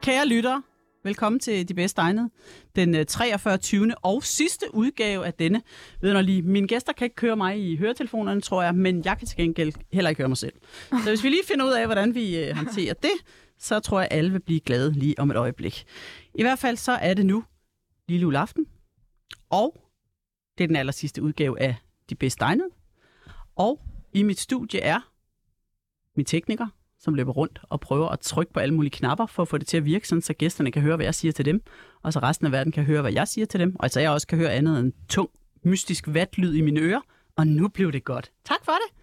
Kære lyttere, velkommen til De Bedste Egnede. Den 43. og sidste udgave af denne. Mine gæster kan ikke høre mig i høretelefonerne, tror jeg, men jeg kan til gengæld heller ikke høre mig selv. Så hvis vi lige finder ud af, hvordan vi håndterer det, så tror jeg, alle vil blive glade lige om et øjeblik. I hvert fald så er det nu lille juleaften, og det er den aller sidste udgave af De Bedste Egnede. Og i mit studie er min tekniker, som løber rundt og prøver at trykke på alle mulige knapper for at få det til at virke, sådan, så gæsterne kan høre, hvad jeg siger til dem, og så resten af verden kan høre, hvad jeg siger til dem, og så jeg også kan høre andet end tung, mystisk vatlyd i mine ører, og nu blev det godt. Tak for det.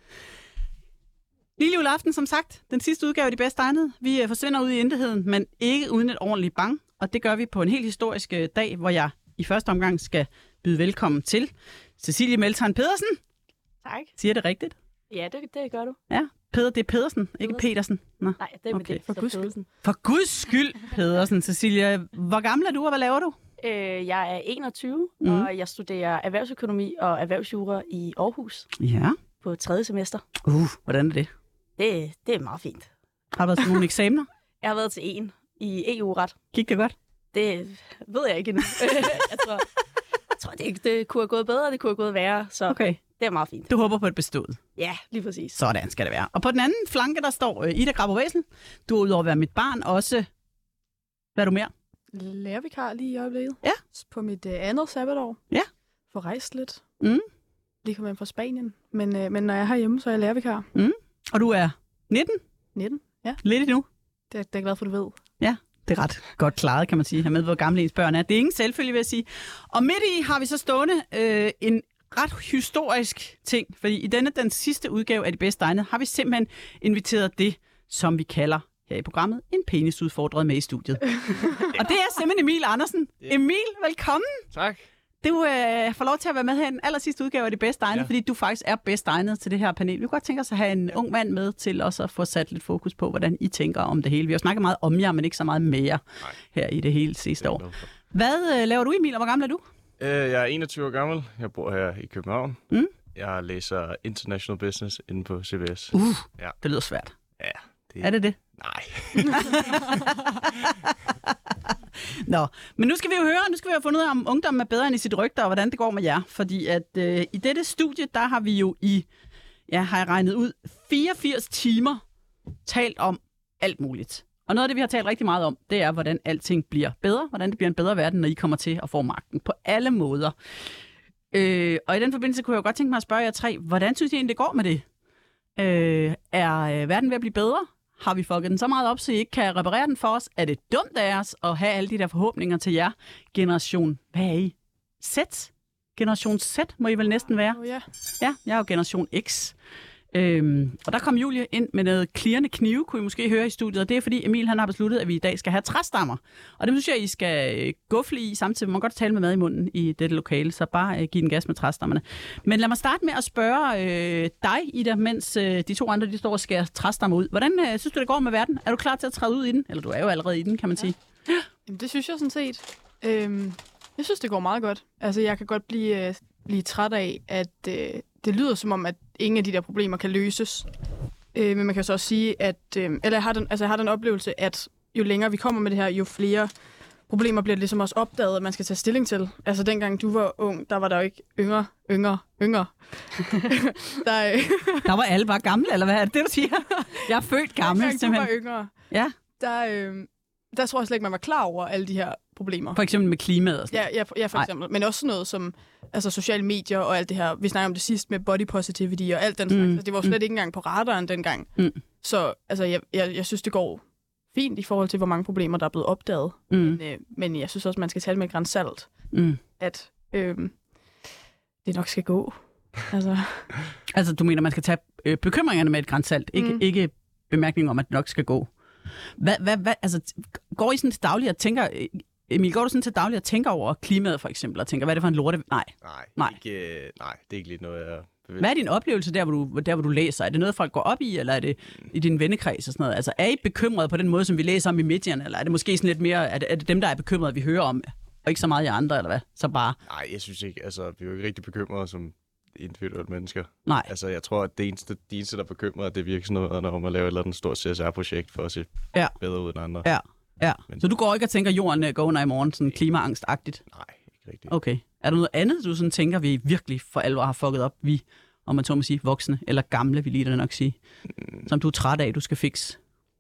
Lille juleaften, som sagt, den sidste udgave af De Bedste Egnede. Vi forsvinder ud i intetheden, men ikke uden et ordentligt bang, og det gør vi på en helt historisk dag, hvor jeg i første omgang skal byde velkommen til Cecilie Meltharn Pedersen. Tak. Siger det rigtigt? Ja, det gør du. Ja. Peder, det er Pedersen, ikke Petersen. Nå. Nej, det er med det. For guds skyld, Pedersen. Cecilia, hvor gammel er du, og hvad laver du? Jeg er 21, og jeg studerer erhvervsøkonomi og erhvervsjura i Aarhus. Ja. På 3. semester. Hvordan er det? Det er meget fint. Har du været til nogle eksamener? Jeg har været til en i EU-ret. Gik det godt? Det ved jeg ikke endnu. jeg tror det kunne have gået bedre, det kunne have gået værre, så okay. Det er meget fint. Du håber på et bestået? Ja, lige præcis. Sådan skal det være. Og på den anden flanke, der står Ida Grabo-Væsel. Du er udover at være mit barn også. Hvad er du mere? Lærervikar lige i øjeblikket. Ja. På mit andet sabbatår. Ja. Får rejst lidt. Lige kommer hjem fra Spanien. Men når jeg er herhjemme, så er jeg lærervikar. Og du er 19? 19, ja. Lidt endnu? Det er jeg glad for, du ved. Ja, det er ret godt klaret, kan man sige. Her med, hvor gamle ens børn er. Det er ingen selvfølge, vil jeg sige. Og midt i har vi så stående en ret historisk ting, fordi i den sidste udgave af De Bedste Egnede har vi simpelthen inviteret det, som vi kalder her i programmet, en penisudfordret med i studiet. Og det er simpelthen Emil Andersen. Yeah. Emil, velkommen. Tak. Du får lov til at være med her i den aller sidste udgave af De Bedste Egnede, fordi du faktisk er bedst egnet til det her panel. Vi kunne godt tænke os at have en ung mand med til også at få sat lidt fokus på, hvordan I tænker om det hele. Vi har snakket meget om jer, men ikke så meget mere her i det hele sidste år. Hvad laver du, Emil, og hvor gammel er du? Jeg er 21 år gammel. Jeg bor her i København. Jeg læser International Business inde på CBS. Ja. Det lyder svært. Ja. Er det? Nej. Nå, men nu skal vi jo have fundet ud af, om ungdommen er bedre end i sit rygte, og hvordan det går med jer. Fordi at i dette studie, der har vi jo har jeg regnet ud, 84 timer talt om alt muligt. Og noget af det, vi har talt rigtig meget om, det er, hvordan alting bliver bedre, hvordan det bliver en bedre verden, når I kommer til at få magten på alle måder. Og i den forbindelse kunne jeg jo godt tænke mig at spørge jer tre, hvordan synes I egentlig, det går med det? Er verden ved at blive bedre? Har vi fucket den så meget op, så I ikke kan reparere den for os? Er det dumt af os at have alle de der forhåbninger til jer? Generation, hvad er I? Z? Generation Z må I vel næsten være? Ja, jeg er jo generation X. Og der kom Julie ind med noget klirrende knive, kunne I måske høre i studiet, og det er fordi Emil han har besluttet, at vi i dag skal have træstammer. Og det synes jeg, I skal gufle i samtidig. Man kan godt tale med mad i munden i dette lokale, så bare giv den gas med træstammerne. Men lad mig starte med at spørge dig, Ida, mens de to andre de står og skærer træstammer ud. Hvordan synes du, det går med verden? Er du klar til at træde ud i den? Eller du er jo allerede i den, kan man sige. Jamen, det synes jeg sådan set. Jeg synes, det går meget godt. Altså, jeg kan godt blive træt af, at det lyder som om, at ingen af de der problemer kan løses. Men man kan så også sige, at jeg har den oplevelse, at jo længere vi kommer med det her, jo flere problemer bliver det ligesom også opdaget, at man skal tage stilling til. Altså dengang du var ung, der var der jo ikke yngre. Der var alle bare gamle, eller hvad er det, du siger? Jeg er født gammel, simpelthen. Dengang du var yngre, ja. Der tror jeg slet ikke, man var klar over alle de her problemer. For eksempel med klimaet og sådan. Ja, for eksempel. Men også noget som sociale medier og alt det her. Vi snakker om det sidst med body positivity og alt den slags. Altså, det var slet ikke engang på radaren dengang. Så altså, jeg synes, det går fint i forhold til, hvor mange problemer, der er blevet opdaget. Men jeg synes også, man skal tage det med et gran salt. At det nok skal gå. Altså, du mener, man skal tage bekymringerne med et gran salt, ikke bemærkningen om, at det nok skal gå. Altså, går I sådan til daglig og tænker, Emil, går du sådan til daglig og tænker over klimaet for eksempel, og tænker, hvad er det for en lorte? Nej, det er ikke lidt noget, jeg bevidst. Hvad er din oplevelse der, hvor du læser? Er det noget, folk går op i, eller er det i din vennekreds og sådan noget? Altså, er I bekymrede på den måde, som vi læser om i medierne, eller er det måske sådan lidt mere, er det dem, der er bekymrede, vi hører om, og ikke så meget i andre, eller hvad? Så bare... Nej, jeg synes ikke, altså, vi er jo ikke rigtig bekymrede som individuelle mennesker. Nej. Altså, jeg tror, at det eneste der bekymrer, det virker sådan noget, når man laver et eller andet stort CSR-projekt for at se bedre ud end andre. Ja, så du går ikke og tænker, jorden går under i morgen, sådan klimaangstagtigt? Nej, ikke rigtigt. Okay. Er der noget andet, du sådan tænker, vi virkelig for alvor har fucket op? Vi, om man så må sige, voksne eller gamle, vi lige da nok sige. Som du er træt af, du skal fikse?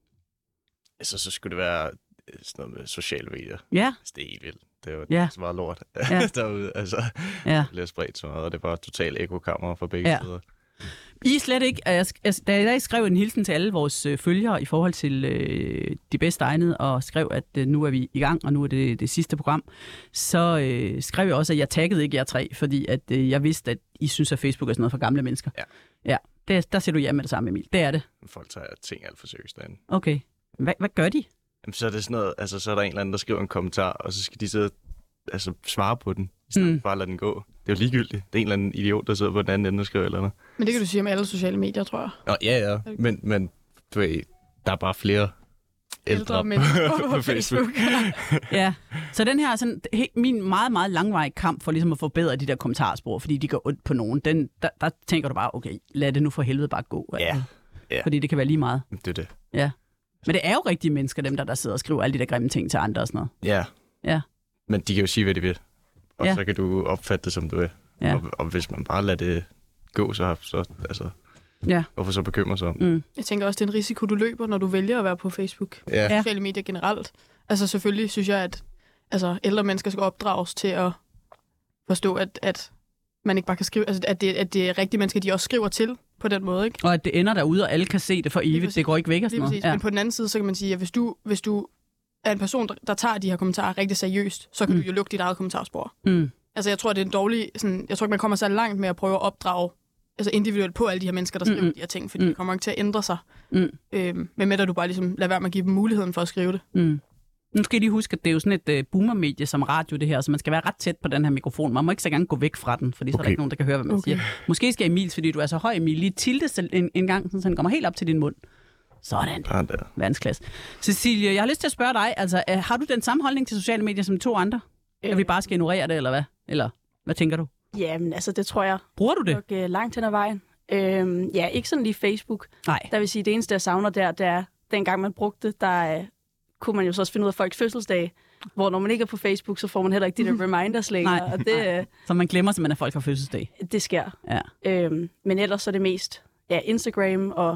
Altså, så skulle det være sådan noget med sociale medier. Ja. Det er helt vildt. Det er jo så meget lort derude. Altså, det bliver spredt så meget, og det er bare totalt ekokammer fra begge sider. I slet ikke. Da jeg skrev en hilsen til alle vores følgere i forhold til de bedste egnede, og skrev, at nu er vi i gang, og nu er det sidste program, så skrev jeg også, at jeg taggede ikke jer tre, fordi at jeg vidste, at I synes, at Facebook er sådan noget for gamle mennesker. Ja. Der ser du ja med det samme, Emil. Det er det. Folk tager ting alt for seriøst derinde. Okay. Hvad gør de? Jamen, så er det sådan noget, altså så er der en eller anden, der skriver en kommentar, og så skal de så svare på den, bare lade den gå. Det er jo ligegyldigt. Det er en eller anden idiot, der sidder på den anden ende og skriver eller noget. Men det kan du sige om alle sociale medier, tror jeg. Nå, ja. Men du ved, der er bare flere ældre på Facebook. Ja, så den her sådan, min meget, meget langvarige kamp for ligesom at forbedre de der kommentarspor, fordi de går ondt på nogen, der tænker du bare, okay, lad det nu for helvede bare gå. Ja. Fordi det kan være lige meget. Det er det. Ja. Men det er jo rigtige mennesker, dem der sidder og skriver alle de der grimme ting til andre og sådan noget. Ja. Men de kan jo sige, hvad de vil. Og så kan du opfatte det, som du vil. Ja. Og hvis man bare lader det gå, så altså, hvorfor så bekymre sig om? Jeg tænker også, det er en risiko, du løber, når du vælger at være på Facebook. Ja. Sociale medier generelt. Altså selvfølgelig synes jeg, at ældre mennesker skal opdrages til at forstå, at man ikke bare kan skrive, altså at det er rigtige mennesker, de også skriver til på den måde, ikke? Og at det ender derude, og alle kan se det for evigt. Det går ikke væk og sådan noget. Men på den anden side, så kan man sige, at hvis du er en person, der tager de her kommentarer rigtig seriøst, så kan du jo lukke dit eget kommentarspor. Altså jeg tror, det er en dårlig, jeg tror ikke, man kommer så langt med at prøve at opdrage individuelt på alle de her mennesker, der skriver de her ting, fordi det kommer ikke til at ændre sig. Men at du bare ligesom lader være med at give dem muligheden for at skrive det. Nu skal I lige huske, at det er jo sådan et boomermedie som radio, det her, så man skal være ret tæt på den her mikrofon. Man må ikke så gerne gå væk fra den, fordi så er der ikke nogen, der kan høre, hvad man siger. Måske skal Emil, fordi du er så høj, Emil, lige tiltes en gang, så den kommer helt op til din mund. Sådan. Verdensklasse. Cecilie, jeg har lyst til at spørge dig, altså, har du den samme holdning til sociale medier som 2 andre? At vi bare skal ignorere det, eller hvad? Eller hvad tænker du? Jamen, altså, det tror jeg. Bruger du det? Nok, langt hen ad vejen. Ikke sådan lige Facebook. Nej. Der vil sige, det eneste, jeg savner der, det er, dengang man brugte det, der kunne man jo så også finde ud af folks fødselsdag, hvor når man ikke er på Facebook, så får man heller ikke de der reminders længere. Nej, og det, så man glemmer simpelthen, at folk har fødselsdag. Det sker. Ja. Men ellers så er det mest Instagram og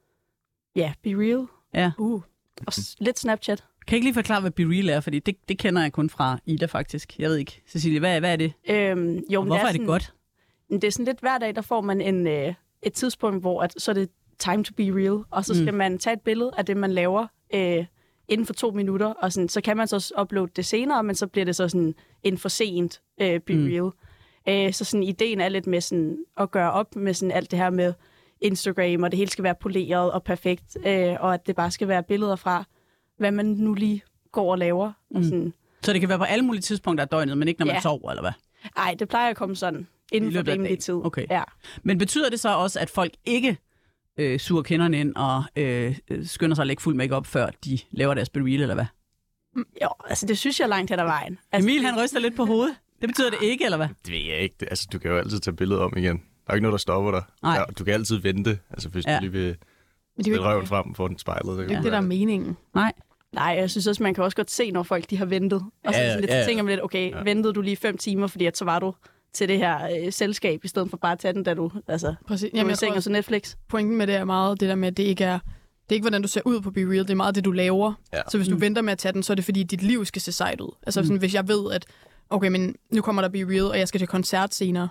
be real. Ja. Og lidt Snapchat. Kan jeg ikke lige forklare, hvad Be Real er? Fordi det kender jeg kun fra Ida, faktisk. Jeg ved ikke. Cecilie, hvad er det? Hvorfor er det godt? Det er sådan lidt hver dag, der får man et tidspunkt, hvor så er det time to be real. Og så skal man tage et billede af det, man laver inden for 2 minutter. Og sådan, så kan man så uploade det senere, men så bliver det så sådan en for sent be real. Så sådan ideen er lidt med sådan at gøre op med sådan alt det her med Instagram, og det hele skal være poleret og perfekt. Og at det bare skal være billeder fra, hvad man nu lige går og laver. Og sådan. Så det kan være på alle mulige tidspunkter af døgnet, men ikke når man sover, eller hvad? Nej, det plejer at komme sådan inden for rimelig tid. Okay. Ja. Men betyder det så også, at folk ikke suger kinderne ind og skynder sig at lægge fuld make-up, før de laver deres be real, eller hvad? Jo, altså det synes jeg langt hen ad vejen. Altså, Emil, han ryster lidt på hovedet. Det betyder det ikke, eller hvad? Det ved jeg ikke. Altså, du kan jo altid tage billedet om igen. Der er ikke noget, der stopper dig. Ja, du kan altid vente, altså hvis du lige vil røven frem for den spejlet. Det er ikke det, der er meningen. Nej, jeg synes også, man kan også godt se, når folk de har ventet. Og så tænker man lidt, okay, ventede du lige 5 timer, fordi så var du til det her selskab, i stedet for bare at tage den, da du seng og så Netflix. Pointen med det er meget det der med, at det ikke er hvordan du ser ud på Be Real, det er meget det, du laver. Ja. Så hvis du venter med at tage den, så er det fordi, dit liv skal se sejt ud. Altså sådan, hvis jeg ved, at okay, men nu kommer der Be Real, og jeg skal til koncert senere,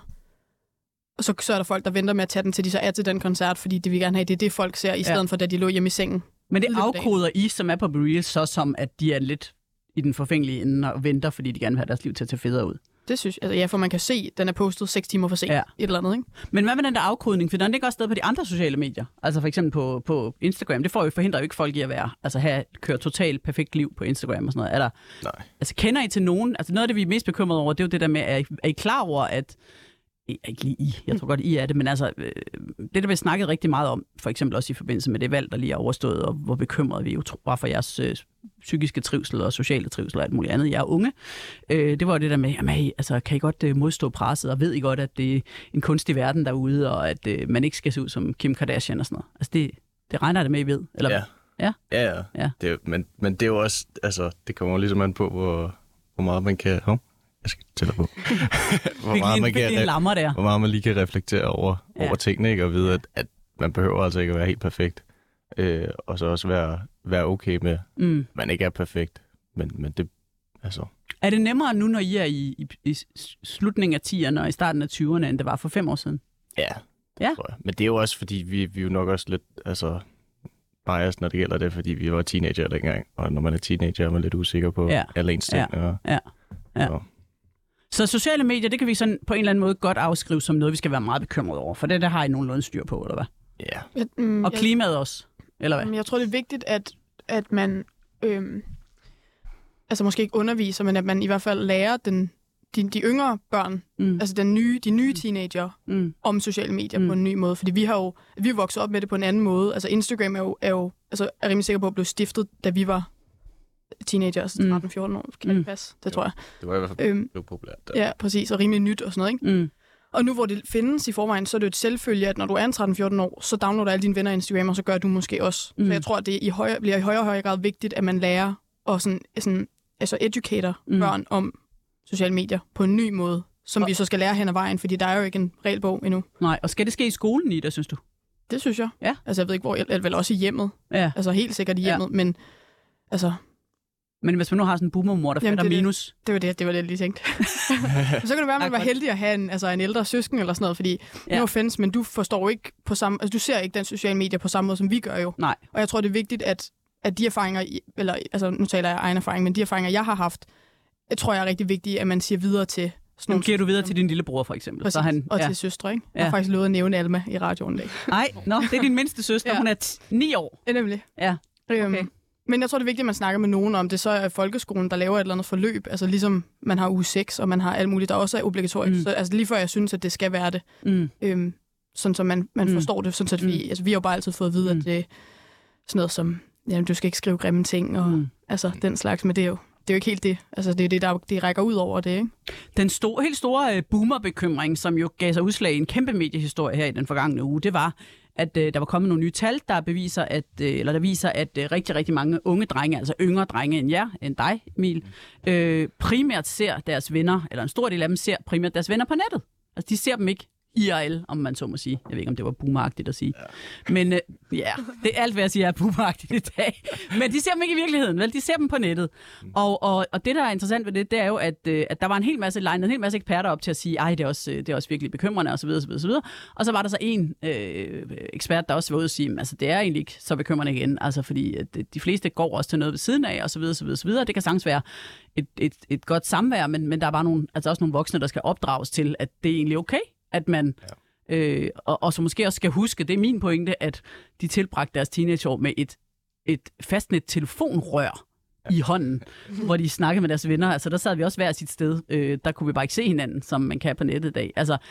og så er der folk, der venter med at tage den, til de så er til den koncert, fordi de vil gerne have, det er det, folk ser, i stedet for, da de lå hjemme i sengen. Men det afkoder I, som er på Be Real, så som, at de er lidt i den forfængelige ende og venter, fordi de gerne vil have deres liv til at tage federe ud. Det synes jeg. Altså, ja, for man kan se, at den er postet 6 timer for sent. Et eller andet, ikke? Men hvad med den der afkodning? For den ligger også stadig på de andre sociale medier. Altså for eksempel på Instagram. Det forhindrer jo ikke folk i at være, altså køre totalt perfekt liv på Instagram og sådan noget. Nej. Altså kender I til nogen? Altså noget af det, vi er mest bekymrede over, det er jo det der med, er I klar over, at ikke lige I, jeg tror godt, I er det, men altså, det der vi snakket rigtig meget om, for eksempel også i forbindelse med det valg, der lige er overstået, og hvor bekymrede vi jo bare for jeres psykiske trivsel og sociale trivsel og alt muligt andet. Jeg er unge. Det var jo det der med, jamen, altså, kan I godt modstå presset, og ved I godt, at det er en kunstig verden derude, og at man ikke skal se ud som Kim Kardashian og sådan noget. Altså, det regner det med, I ved? Eller? Ja. Ja. Men det er jo også, altså, det kommer ligesom an på, hvor meget man kan... Jeg skal tælle på. Hvor meget man lige kan reflektere over tingene, ikke? Og vide, at man behøver altså ikke at være helt perfekt. Og så også være okay med, man ikke er perfekt. Men det, altså... Er det nemmere nu, når I er i slutningen af 10'erne og i starten af 20'erne, end det var for 5 år siden? Ja, tror jeg. Men det er jo også, fordi vi er jo nok også lidt bias, når det gælder det, fordi vi var teenager dengang. Og når man er teenager, er man lidt usikker på alle ens ting. Ja. Så sociale medier, det kan vi sådan på en eller anden måde godt afskrive som noget, vi skal være meget bekymrede over. For det der har I nogenlunde styr på, eller hvad? Ja. Og klimaet også, eller hvad? Jeg tror, det er vigtigt, at man altså måske ikke underviser, men at man i hvert fald lærer de yngre børn, altså de nye teenager, om sociale medier på en ny måde. Fordi vi er vokset op med det på en anden måde. Altså Instagram er rimelig sikker på at blive stiftet, da vi var teenager, altså 13-14 år. Kan det passe? Det tror jeg. Det var i hvert fald blevet populært. Ja, præcis. Og rimelig nyt og sådan noget, ikke? Og nu hvor det findes i forvejen, så er det et selvfølge, at når du er en 13-14 år, så downloader alle dine venner Instagram, og så gør du måske også. Så jeg tror, at det bliver i højere og højere grad vigtigt, at man lærer og altså educator børn om sociale medier på en ny måde, som vi så skal lære hen ad vejen, fordi der er jo ikke en regelbog endnu. Nej, og skal det ske i skolen, Ida, synes du? Det synes jeg. Ja. Altså jeg ved ikke, hvor, vel også i hjemmet. Ja. Altså helt sikkert i hjemmet, men altså... Men hvis man nu har sådan en boomermor, der fatter minus... Det var det, jeg lige tænkte. Så kan det være, at man var heldig at have en ældre søsken eller sådan noget, fordi no offense, men du forstår ikke på samme... Altså du ser ikke den sociale medier på samme måde, som vi gør jo. Nej. Og jeg tror, det er vigtigt, at de erfaringer, eller altså nu taler jeg egen erfaring, men de erfaringer, jeg har haft, jeg tror jeg er rigtig vigtigt, at man siger videre til... Nu giver du videre til din lillebror, for eksempel. Præcis, så og til søstre, ikke? Jeg har faktisk lovet at nævne Alma i radioen i dag. Nej, det er din mindste søster. Hun er 9 år. Ja, nemlig. Ja, okay. Men jeg tror, det er vigtigt, at man snakker med nogen om det. Så er folkeskolen, der laver et eller andet forløb. Altså ligesom man har uge 6, og man har alt muligt, der også er obligatorisk. Så altså lige før jeg synes, at det skal være det. Sådan så man forstår det. Sådan så vi har jo bare altid fået at vide, at det er sådan noget som, du skal ikke skrive grimme ting, og altså den slags. Men det er jo ikke helt det. Altså det er det, der rækker ud over det, ikke? Den helt store boomerbekymring, som jo gav sig udslag i en kæmpe mediehistorie her i den forgangne uge, det var, at der var kommet nogle nye tal, der viser, at rigtig, rigtig mange unge drenge, altså yngre drenge end dig, Emil, primært ser deres venner, eller en stor del af dem ser primært deres venner på nettet. Altså de ser dem ikke IRL, om man så må sige. Jeg ved ikke, om det var boomeragtigt at sige. Ja. Men det er alt, hvad jeg siger, er boomeragtigt i dag. Men de ser dem ikke i virkeligheden, vel? De ser dem på nettet. Og det, der er interessant ved det er jo, at der var en hel masse eksperter op til at sige, det er også virkelig bekymrende, osv. Og så var der så en ekspert, der også var ude at sige, altså det er egentlig ikke så bekymrende igen, altså fordi de fleste går også til noget ved siden af, osv. Det kan sagtens være et godt samvær, men der er bare også nogle voksne, der skal opdrages til, at det er egentlig okay, at man, og så måske også skal huske, det er min pointe, at de tilbragte deres teenageår med et fastnet telefonrør i hånden, hvor de snakkede med deres venner. Altså der sad vi også hver sit sted. Der kunne vi bare ikke se hinanden, som man kan på nettet i dag. Altså,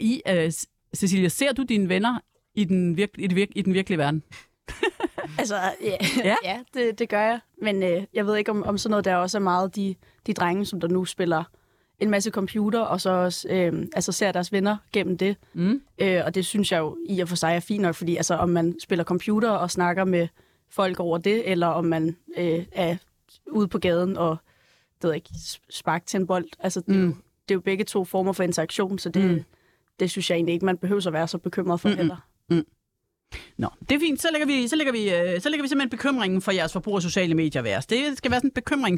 Cecilia, ser du dine venner i den virkelige verden? Altså, ja det gør jeg. Men jeg ved ikke, om sådan noget der også er meget de drenge, som der nu spiller en masse computer, og så også ser deres venner gennem det. Og det synes jeg jo i og for sig er fint nok, fordi altså, om man spiller computer og snakker med folk over det, eller om man er ude på gaden og ikke sparker til en bold. Altså, det er jo begge to former for interaktion, så det synes jeg egentlig ikke, man behøver at være så bekymret for heller. Nå, det er fint. Så lægger vi simpelthen bekymringen for jeres forbrug af sociale medier værst. Det skal være sådan et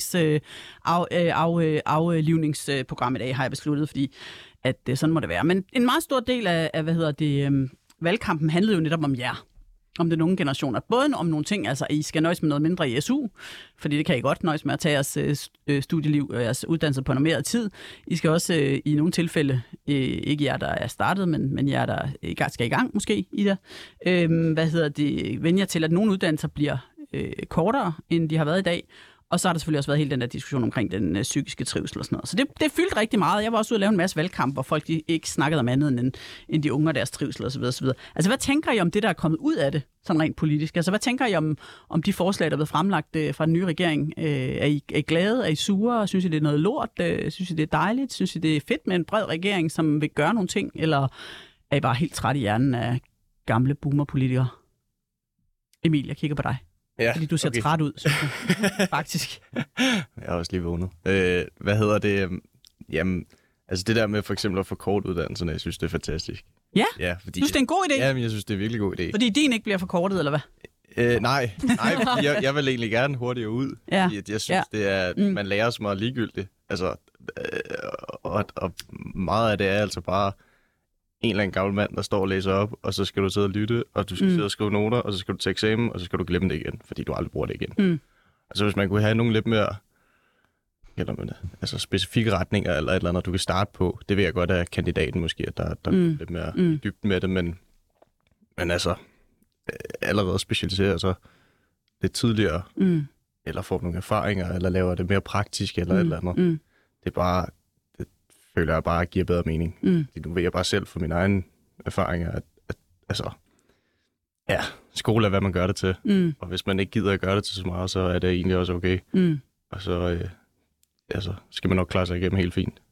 bekymringsaflivningsprogram i dag, har jeg besluttet, fordi at sådan må det være. Men en meget stor del af valgkampen handlede jo netop om jer. Om den unge generation. Både om nogle ting, altså I skal nøjes med noget mindre i SU, fordi det kan I godt nøjes med at tage jeres studieliv og jeres uddannelse på normeret tid. I skal også i nogle tilfælde, ikke jer, der er startet, men jer, der skal i gang måske, Ida, vende jer til, at nogle uddannelser bliver kortere, end de har været i dag. Og så har der selvfølgelig også været hele den der diskussion omkring den psykiske trivsel og sådan noget. Så det fyldte rigtig meget. Jeg var også ude og lave en masse valgkamp, hvor folk de ikke snakkede om andet end de unge og deres trivsel osv. Altså, hvad tænker I om det, der er kommet ud af det, sådan rent politisk? Altså, hvad tænker I om de forslag, der er blevet fremlagt fra den nye regering? Er I glade? Er I sure? Synes I, det er noget lort? Synes I, det er dejligt? Synes I, det er fedt med en bred regering, som vil gøre nogle ting? Eller er I bare helt træt i hjernen af gamle boomerpolitikere? Emil, jeg kigger på dig. Ja, fordi du ser træt ud, synes jeg, faktisk. Jeg har også lige vågnet. Hvad hedder det? Jamen, altså det der med for eksempel at forkorte uddannelserne, jeg synes, det er fantastisk. Ja? Ja, fordi, Synes det er en god idé? Ja, men jeg synes, det er en virkelig god idé. Fordi din ikke bliver forkortet, eller hvad? Nej, fordi jeg vil egentlig gerne hurtigere ud. Ja. Fordi jeg synes, det er, man lærer så meget ligegyldigt. Altså, og meget af det er altså bare en eller anden gammel mand, der står og læser op, og så skal du sidde og lytte, og du skal sidde og skrive noter, og så skal du til eksamen, og så skal du glemme det igen, fordi du aldrig bruger det igen. Altså hvis man kunne have nogle lidt mere specifikke retninger, eller et eller andet, du kan starte på, det vil jeg godt af kandidaten måske, at der er lidt mere dybt med det, men altså allerede specialisere sig lidt tidligere, eller få nogle erfaringer, eller laver det mere praktisk, eller et eller andet. Det er bare, det føler jeg bare giver bedre mening. Nu ved jeg bare selv fra mine egne erfaringer, at altså, ja, skole er, hvad man gør det til. Og hvis man ikke gider at gøre det til så meget, så er det egentlig også okay. Og så skal man nok klare sig igennem helt fint.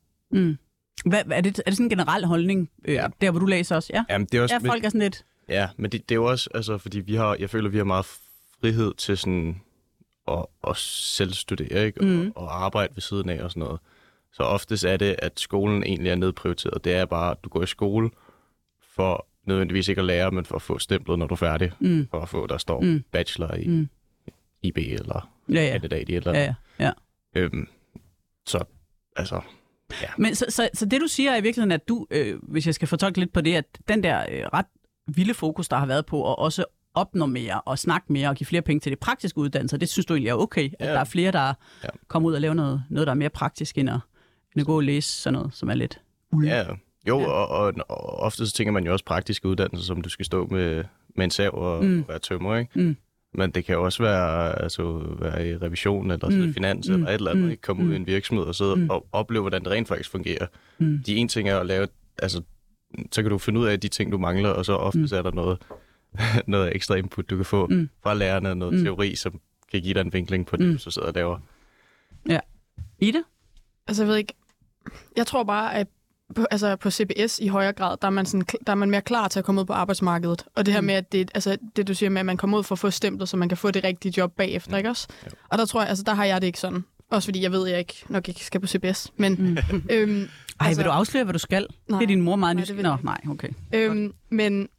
Er det sådan en generel holdning, der hvor du læser også? Ja, jamen, det er også, folk er sådan lidt... Ja, men det er jo også, altså, fordi jeg føler, vi har meget frihed til sådan at selv studere, ikke? Og arbejde ved siden af og sådan noget. Så oftest er det, at skolen egentlig er nedprioriteret. Det er bare, at du går i skole for nødvendigvis ikke at lære, men for at få stemplet, når du er færdig. For at få, der står bachelor i IB eller kandidat i et eller andet. Ja. Så, altså... Ja. Men så det, du siger er i virkeligheden, at du, hvis jeg skal fortolke lidt på det, at den der ret vilde fokus, der har været på at også opnå mere og snakke mere og give flere penge til det praktiske uddannelser, det synes du egentlig er okay, at der er flere, der kommer ud og laver noget, der er mere praktisk, end at gå og læse sådan noget, som er lidt ude. Ja, jo, og ofte så tænker man jo også praktiske uddannelser, som du skal stå med en sav og være tømrer, ikke? Men det kan jo også være i revision eller i finans eller et eller andet, ikke? Komme ud i en virksomhed og sidde og opleve, hvordan det rent faktisk fungerer. De ene ting er at lave, altså, så kan du finde ud af de ting, du mangler, og så ofte er der noget ekstra input, du kan få fra lærerne, noget teori, som kan give dig en vinkling på det, du så sidder og laver. Ja. Ida? Altså, jeg ved ikke. Jeg tror bare, at på CBS i højere grad, der er man mere klar til at komme ud på arbejdsmarkedet. Og det her med, at det du siger med, at man kommer ud for at få stemplet, så man kan få det rigtige job bagefter, ikke også? Ja. Og der tror jeg, altså der har jeg det ikke sådan. Også fordi jeg ved, at jeg nok ikke skal på CBS. Men, vil du afsløre, hvad du skal? Nej, det er din mor meget nysgerrig. Nej, okay. Men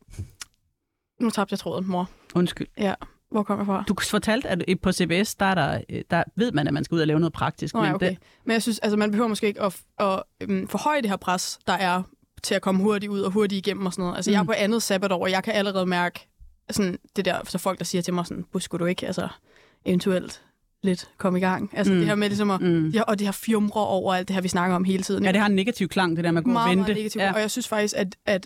nu tabte jeg tråden, mor. Undskyld. Ja. Hvor kom jeg fra? Du fortalte, at på CBS, der ved man, at man skal ud og lave noget praktisk. Nå, ja, okay. Men jeg synes, altså man behøver måske ikke at forhøje det her pres, der er til at komme hurtigt ud og hurtigt igennem og sådan noget. Altså jeg er på andet sabbatår, og jeg kan allerede mærke sådan det der, så folk der siger til mig sådan, skulle du ikke eventuelt lidt komme i gang? Altså det her med ligesom og det her fjumre over alt det her, vi snakker om hele tiden. Ja, det har en negativ klang, det der med at gå og vente. Meget negativt, og jeg synes faktisk, at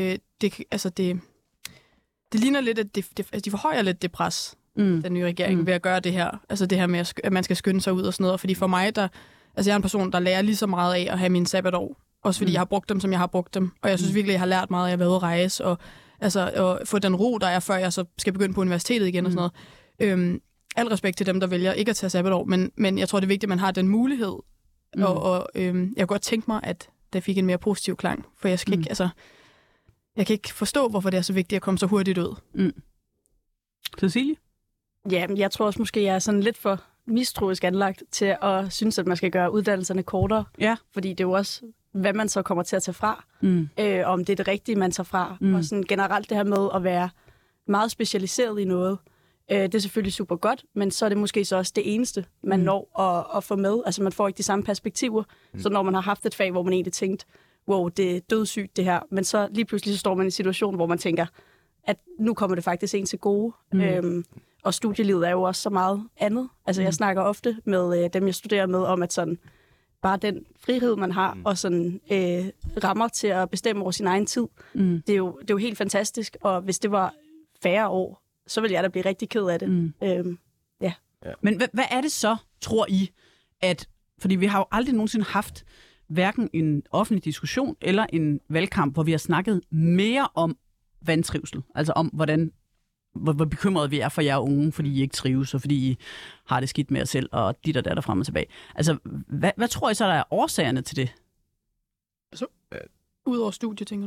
det ligner lidt, at de forhøjer lidt det pres, den nye regering, ved at gøre det her. Altså det her med, at man skal skynde sig ud og sådan noget. Fordi for mig, jeg er en person, der lærer lige så meget af at have mine sabbatår. Også fordi jeg har brugt dem, som jeg har brugt dem. Og jeg synes virkelig, jeg har lært meget af at være ude at rejse. Og få den ro, der er, før jeg så skal begynde på universitetet igen og sådan noget. Al respekt til dem, der vælger ikke at tage sabbatår. Men jeg tror, det er vigtigt, at man har den mulighed. Og jeg kunne godt tænke mig, at det fik en mere positiv klang. For jeg skal ikke, jeg kan ikke forstå, hvorfor det er så vigtigt at komme så hurtigt ud. Cecilie? Ja, jeg tror også måske, jeg er sådan lidt for mistroisk anlagt til at synes, at man skal gøre uddannelserne kortere. Ja. Fordi det er jo også, hvad man så kommer til at tage fra. Om det er det rigtige, man tager fra. Og sådan generelt det her med at være meget specialiseret i noget. Det er selvfølgelig super godt, men så er det måske så også det eneste, man når at få med. Altså man får ikke de samme perspektiver. Så når man har haft et fag, hvor man egentlig tænkte, wow, det er dødssygt det her. Men så lige pludselig så står man i en situation, hvor man tænker, at nu kommer det faktisk en til gode. Og studielivet er jo også så meget andet. Altså jeg snakker ofte med dem, jeg studerer med, om at sådan, bare den frihed, man har, og sådan rammer til at bestemme over sin egen tid, det er jo helt fantastisk. Og hvis det var færre år, så ville jeg da blive rigtig ked af det. Ja. Men hvad er det så, tror I, at... Fordi vi har jo aldrig nogensinde haft hverken en offentlig diskussion eller en valgkamp, hvor vi har snakket mere om vandtrivsel. Altså om, hvor bekymrede vi er for jer unge, fordi I ikke trives, og fordi I har det skidt med jer selv, og dit og der frem og tilbage. Altså, hvad tror I så, der er årsagerne til det? Altså, udover studie, tænker du?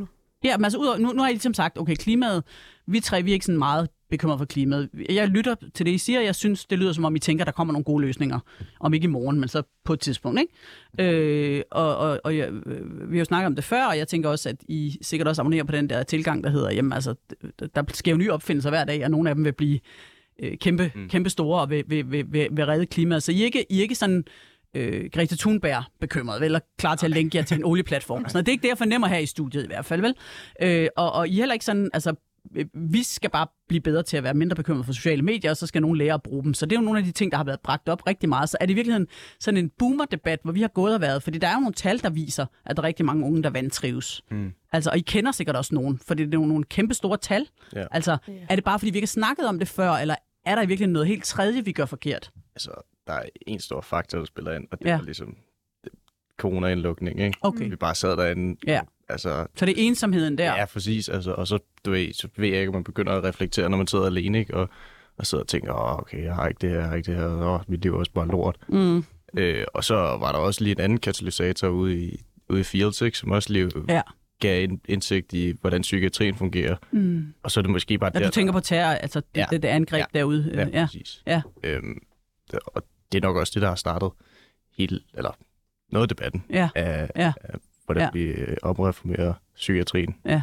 Ja, men altså, nu har I ligesom sagt, okay, klimaet, vi er ikke sådan meget bekymret for klimaet. Jeg lytter til det, I siger, jeg synes, det lyder som om, I tænker, der kommer nogle gode løsninger. Om ikke i morgen, men så på et tidspunkt, ikke? Vi har jo snakket om det før, og jeg tænker også, at I sikkert også abonnerer på den der tilgang, der hedder, jamen altså, der sker jo nye opfindelser hver dag, og nogle af dem vil blive kæmpe store og vil redde klimaet. Så I er ikke sådan Greta Thunberg bekymret, vel, og klar til at lænke jer til en olieplatform. Så det er ikke det, jeg fornemmer her i studiet i hvert fald, vel? Og I er heller ikke sådan, altså, vi skal bare blive bedre til at være mindre bekymret for sociale medier, og så skal nogen lære at bruge dem. Så det er jo nogle af de ting, der har været bragt op rigtig meget. Så er det i virkeligheden sådan en boomer-debat, hvor vi har gået og været, fordi der er jo nogle tal, der viser, at der er rigtig mange unge, der vantrives. Altså, og I kender sikkert også nogen, for det er jo nogle kæmpe store tal. Ja. Altså, er det bare, fordi vi ikke har snakket om det før, eller er der i virkeligheden noget helt tredje, vi gør forkert? Altså, der er en stor faktor, der spiller ind, og det er ligesom corona-indlukning, ikke? Okay. Vi bare sad derinde. Ja. Altså, så det er ensomheden der? Ja, præcis. Altså, og så ved jeg ikke, om man begynder at reflektere, når man sidder alene, ikke? Og sidder og tænker, okay, jeg har ikke det her, mit liv er også bare lort. Og så var der også lige en anden katalysator ude i Fields, ikke? Som også lige gav en indsigt i, hvordan psykiatrien fungerer. Og så er det måske bare du tænker på terror, altså det angreb derude. Ja, præcis. Ja. Og det er nok også det, der har startet noget af debatten af hvordan vi omreformerer psykiatrien. Ja.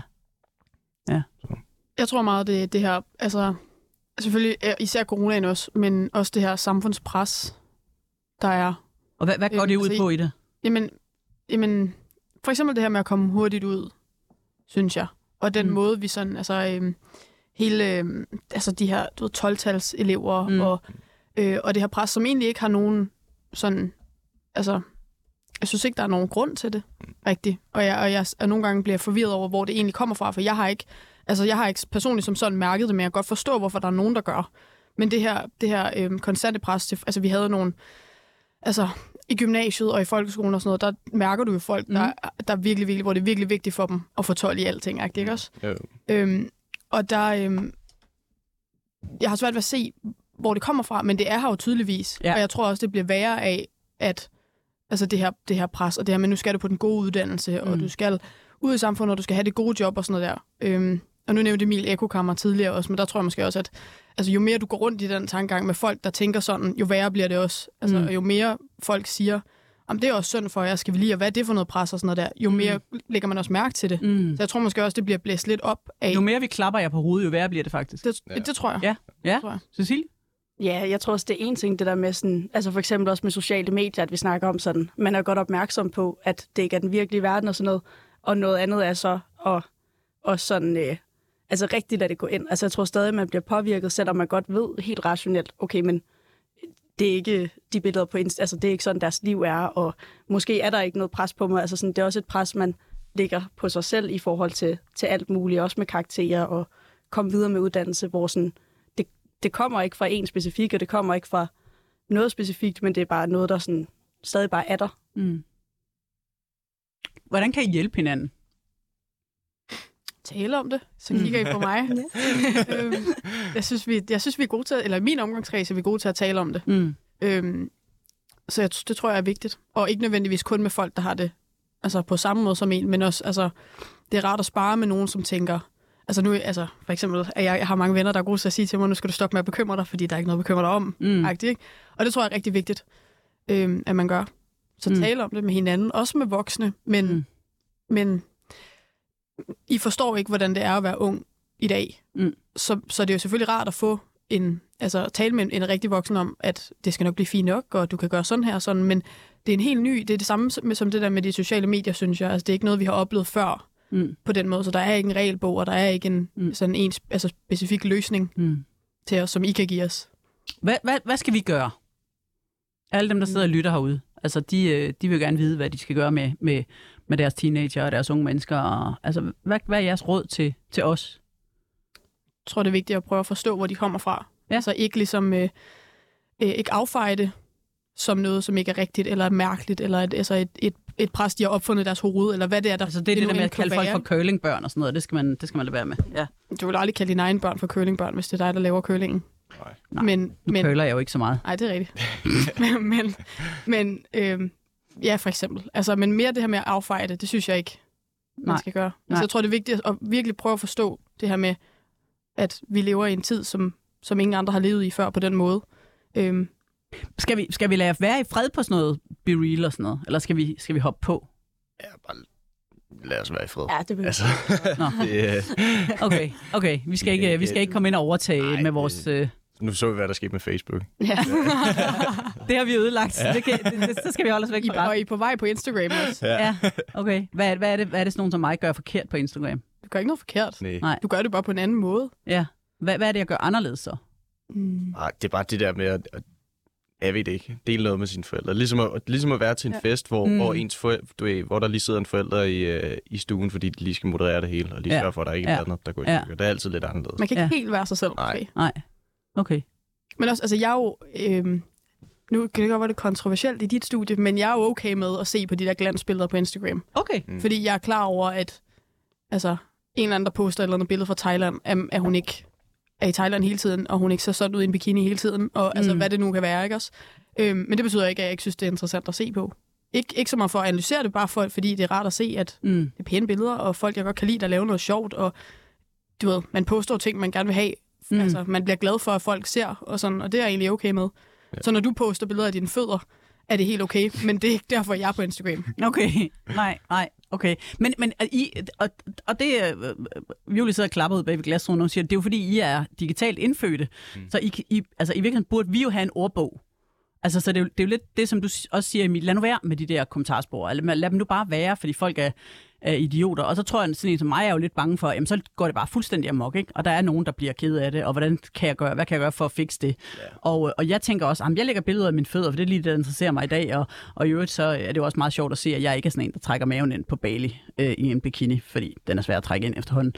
Jeg tror meget, det her, altså selvfølgelig især coronaen også, men også det her samfundspres, der er. Og hvad går det ud på i det? Jamen, for eksempel det her med at komme hurtigt ud, synes jeg. Og den måde, vi sådan, altså altså de her 12-tals elever og det her pres, som egentlig ikke har nogen sådan, altså jeg synes ikke, der er nogen grund til det, rigtigt. Og jeg nogle gange bliver forvirret over, hvor det egentlig kommer fra, for jeg har ikke personligt som sådan mærket det, men jeg kan godt forstå, hvorfor der er nogen, der gør. Men det her konstante pres til, altså vi havde nogle, altså i gymnasiet og i folkeskolen og sådan noget, der mærker du jo folk, der virkelig, virkelig, hvor det er virkelig vigtigt for dem at få 12 i alting, ikke også? Og der, jeg har svært ved at se, hvor det kommer fra, men det er her jo tydeligvis. Og jeg tror også, det bliver værre af, at altså det her pres, og det her, men nu skal du på den gode uddannelse, og du skal ud i samfundet, og du skal have det gode job og sådan noget der. Og nu nævnte Emil Ekokammer tidligere også, men der tror jeg måske også, at altså, jo mere du går rundt i den tankegang med folk, der tænker sådan, jo værre bliver det også. Altså, jo mere folk siger, det er også synd for jer, skal vi lige, og hvad er det for noget pres og sådan noget der, jo mere lægger man også mærke til det. Så jeg tror måske også, det bliver blæst lidt op af. Jo mere vi klapper jer på hovedet, jo værre bliver det faktisk. Det tror jeg. Ja. Cecilie? Ja, jeg tror også, det er en ting, det der med sådan, altså for eksempel også med sociale medier, at vi snakker om sådan, man er godt opmærksom på, at det ikke er den virkelige verden og sådan noget, og noget andet er så og sådan, altså rigtig lade det gå ind. Altså jeg tror stadig, man bliver påvirket, selvom man godt ved helt rationelt, okay, men det er ikke de billeder på altså det er ikke sådan, deres liv er, og måske er der ikke noget pres på mig. Altså sådan, det er også et pres, man lægger på sig selv i forhold til alt muligt, også med karakterer og komme videre med uddannelse, hvor sådan, det kommer ikke fra en specifik, og det kommer ikke fra noget specifikt, men det er bare noget, der sådan stadig bare er der. Hvordan kan I hjælpe hinanden? Tale om det, så kigger I på mig. Jeg synes, vi er gode til, eller i min omgangskreds er vi gode til at tale om det. Så det tror jeg er vigtigt. Og ikke nødvendigvis kun med folk, der har det altså på samme måde som en, men også, altså, det er rart at spare med nogen, som tænker, altså nu, altså for eksempel, at jeg har mange venner, der er gode til at sige til mig, nu skal du stoppe med at bekymre dig, fordi der er ikke noget at bekymre dig om. Ikke? Og det tror jeg er rigtig vigtigt, at man gør. Så tale om det med hinanden, også med voksne, men I forstår ikke, hvordan det er at være ung i dag. Så det er jo selvfølgelig rart at få tale med en rigtig voksen om, at det skal nok blive fint nok, og du kan gøre sådan her og sådan, men det er en helt ny, det er det samme som det der med de sociale medier, synes jeg. Altså det er ikke noget, vi har oplevet før på den måde, så der er ikke en regelbog, og der er ikke en specifik løsning til os, som I kan give os. Hvad skal vi gøre? Alle dem, der sidder og lytter herude, altså de vil gerne vide, hvad de skal gøre med deres teenager og deres unge mennesker. Og, altså, hvad er jeres råd til os? Jeg tror, det er vigtigt at prøve at forstå, hvor de kommer fra. Ja. Altså ikke ligesom ikke affeje det som noget, som ikke er rigtigt, eller mærkeligt, eller et pres, de har opfundet deres hoved, eller hvad det er, der... Altså det er det der med at kalde folk for curlingbørn og sådan noget, det skal man lade være med. Ja. Du vil aldrig kalde dine egne børn for curlingbørn, hvis det er dig, der laver curlingen. Nej, nu curler jeg jo ikke så meget. Nej, det er rigtigt. men ja, for eksempel. Altså, men mere det her med at affeje det synes jeg ikke, man skal gøre. Altså, jeg tror, det er vigtigt at virkelig prøve at forstå det her med, at vi lever i en tid, som ingen andre har levet i før på den måde. Skal vi lade være i fred på sådan noget Be Real og sådan noget? Eller skal vi hoppe på? Ja, bare lad os være i fred. Ja, det vil altså, Okay. Vi skal ikke komme ind og overtage med vores... Nu så vi, hvad der skete med Facebook. Ja. Det har vi ødelagt. Ja. Så skal vi holde os væk fra Og I er på vej på Instagram også. Ja. Okay. Hvad er det sådan nogen som mig gør forkert på Instagram? Du gør ikke noget forkert. Nej. Du gør det bare på en anden måde. Ja. Hvad er det, jeg gør anderledes så? Det er bare det der med at jeg ved det ikke, dele noget med sine forældre. Ligesom at være til en fest, hvor ens forældre, hvor der lige sidder en forælder i stuen, fordi de lige skal moderere det hele, og lige sørge for, at der ikke er andet, der går i stykker. Det er altid lidt anderledes. Man kan ikke helt være sig selv. Nej. Okay. Men også, altså jeg er jo... nu kan det godt være det kontroversielt i dit studie, men jeg er jo okay med at se på de der glansbilleder på Instagram. Okay. Fordi jeg er klar over, at altså, en eller anden, der poster et eller andet billede fra Thailand, at hun ikke er i Thailand hele tiden, og hun ikke ser sådan ud i en bikini hele tiden, og altså, hvad det nu kan være, ikke også? Men det betyder ikke, at jeg ikke synes, det er interessant at se på. Ikke så meget for at analysere det, bare fordi det er rart at se, at det er pæne billeder, og folk, jeg godt kan lide, der laver noget sjovt, og du ved, man poster ting, man gerne vil have. Altså, man bliver glad for, at folk ser, og sådan, og det er jeg egentlig okay med. Ja. Så når du poster billeder af dine fødder, er det helt okay, men det er ikke derfor, jeg er på Instagram. Okay, nej, okay. Men og det vi jo lige sidder og klapper ud bag ved glasrunden og siger, det er jo fordi, I er digitalt indfødte, så I virkeligheden burde vi jo have en ordbog. Altså, så det er jo lidt det, som du også siger, Emil, lad nu være med de der kommentarspor, eller lad dem nu bare være, fordi folk er idioter. Og så tror jeg, sådan en som mig er jo lidt bange for, jamen så går det bare fuldstændig amok, ikke? Og der er nogen, der bliver ked af det, og hvad kan jeg gøre for at fikse det? Yeah. Og jeg tænker også, jamen jeg lægger billeder af mine fødder, for det er lige det, der interesserer mig i dag, og i øvrigt så er det jo også meget sjovt at se, at jeg ikke er sådan en, der trækker maven ind på Bali i en bikini, fordi den er svær at trække ind efterhånden.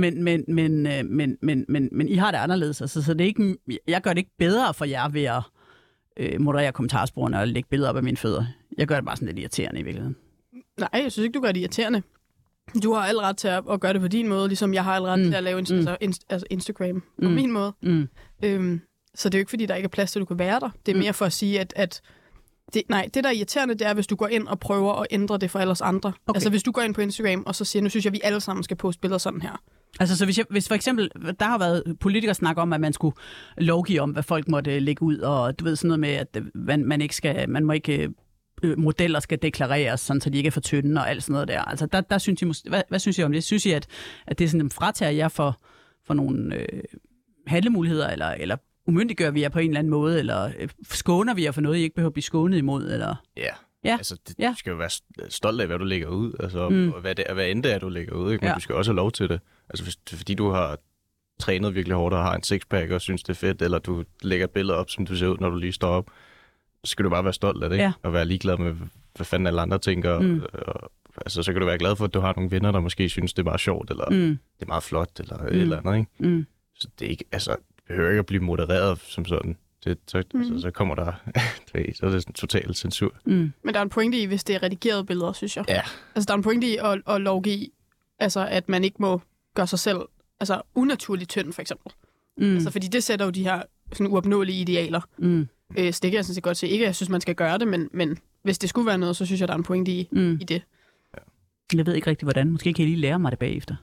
Men I har det anderledes, altså, så det er ikke, jeg gør det ikke bedre for jer ved at moderere kommentarsporene og lægge billeder op af mine fødder. Jeg gør det bare sådan lidt irriterende i virkeligheden. Nej, jeg synes ikke, du gør det irriterende. Du har al ret til at gøre det på din måde, ligesom jeg har al ret til at lave Instagram på min måde. Så det er jo ikke, fordi der ikke er plads til, at du kan være der. Det er mere for at sige, at det der er irriterende, det er, hvis du går ind og prøver at ændre det for ellers andre. Okay. Altså hvis du går ind på Instagram, og så siger, nu synes jeg, at vi alle sammen skal poste billeder sådan her. Altså, så hvis for eksempel, der har været politikere snak om, at man skulle lovgive om, hvad folk måtte lægge ud, og du ved sådan noget med, at man må ikke modeller skal deklareres, sådan, så de ikke er for tynde og alt sådan noget der. Altså, der synes I, hvad synes I om det? Synes I, at det er sådan, at fratager jer for nogle handlemuligheder, eller umyndiggør vi jer på en eller anden måde, eller skåner vi jer for noget, I ikke behøver at blive skånet imod, eller... Ja, altså du skal jo være stolt af, hvad du lægger ud, altså, og hvad end det er, du lægger ud, ikke? Men du skal også have lov til det. Altså, fordi du har trænet virkelig hårdt og har en sixpack og synes, det er fedt, eller du lægger billeder op, som du ser ud, når du lige står op, så skal du bare være stolt af det, ikke? Og være ligeglad med, hvad fanden alle andre tænker. Og, altså, så kan du være glad for, at du har nogle venner, der måske synes, det er meget sjovt, eller det er meget flot, eller et eller andet, ikke? Så det er ikke, altså, det behøver ikke at blive modereret som sådan. Så kommer der så er det sådan total censur. Men der er en pointe i, hvis det er redigerede billeder, synes jeg. Ja. Altså, der er en pointe i at lovgive, altså, at man ikke må gøre sig selv altså, unaturligt tynd, for eksempel. Altså, fordi det sætter jo de her sådan uopnåelige idealer. Så det kan jeg sådan set godt se. Ikke, jeg synes, man skal gøre det, men hvis det skulle være noget, så synes jeg, der er en pointe i det. Ja. Jeg ved ikke rigtig, hvordan. Måske kan I lige lære mig det bagefter.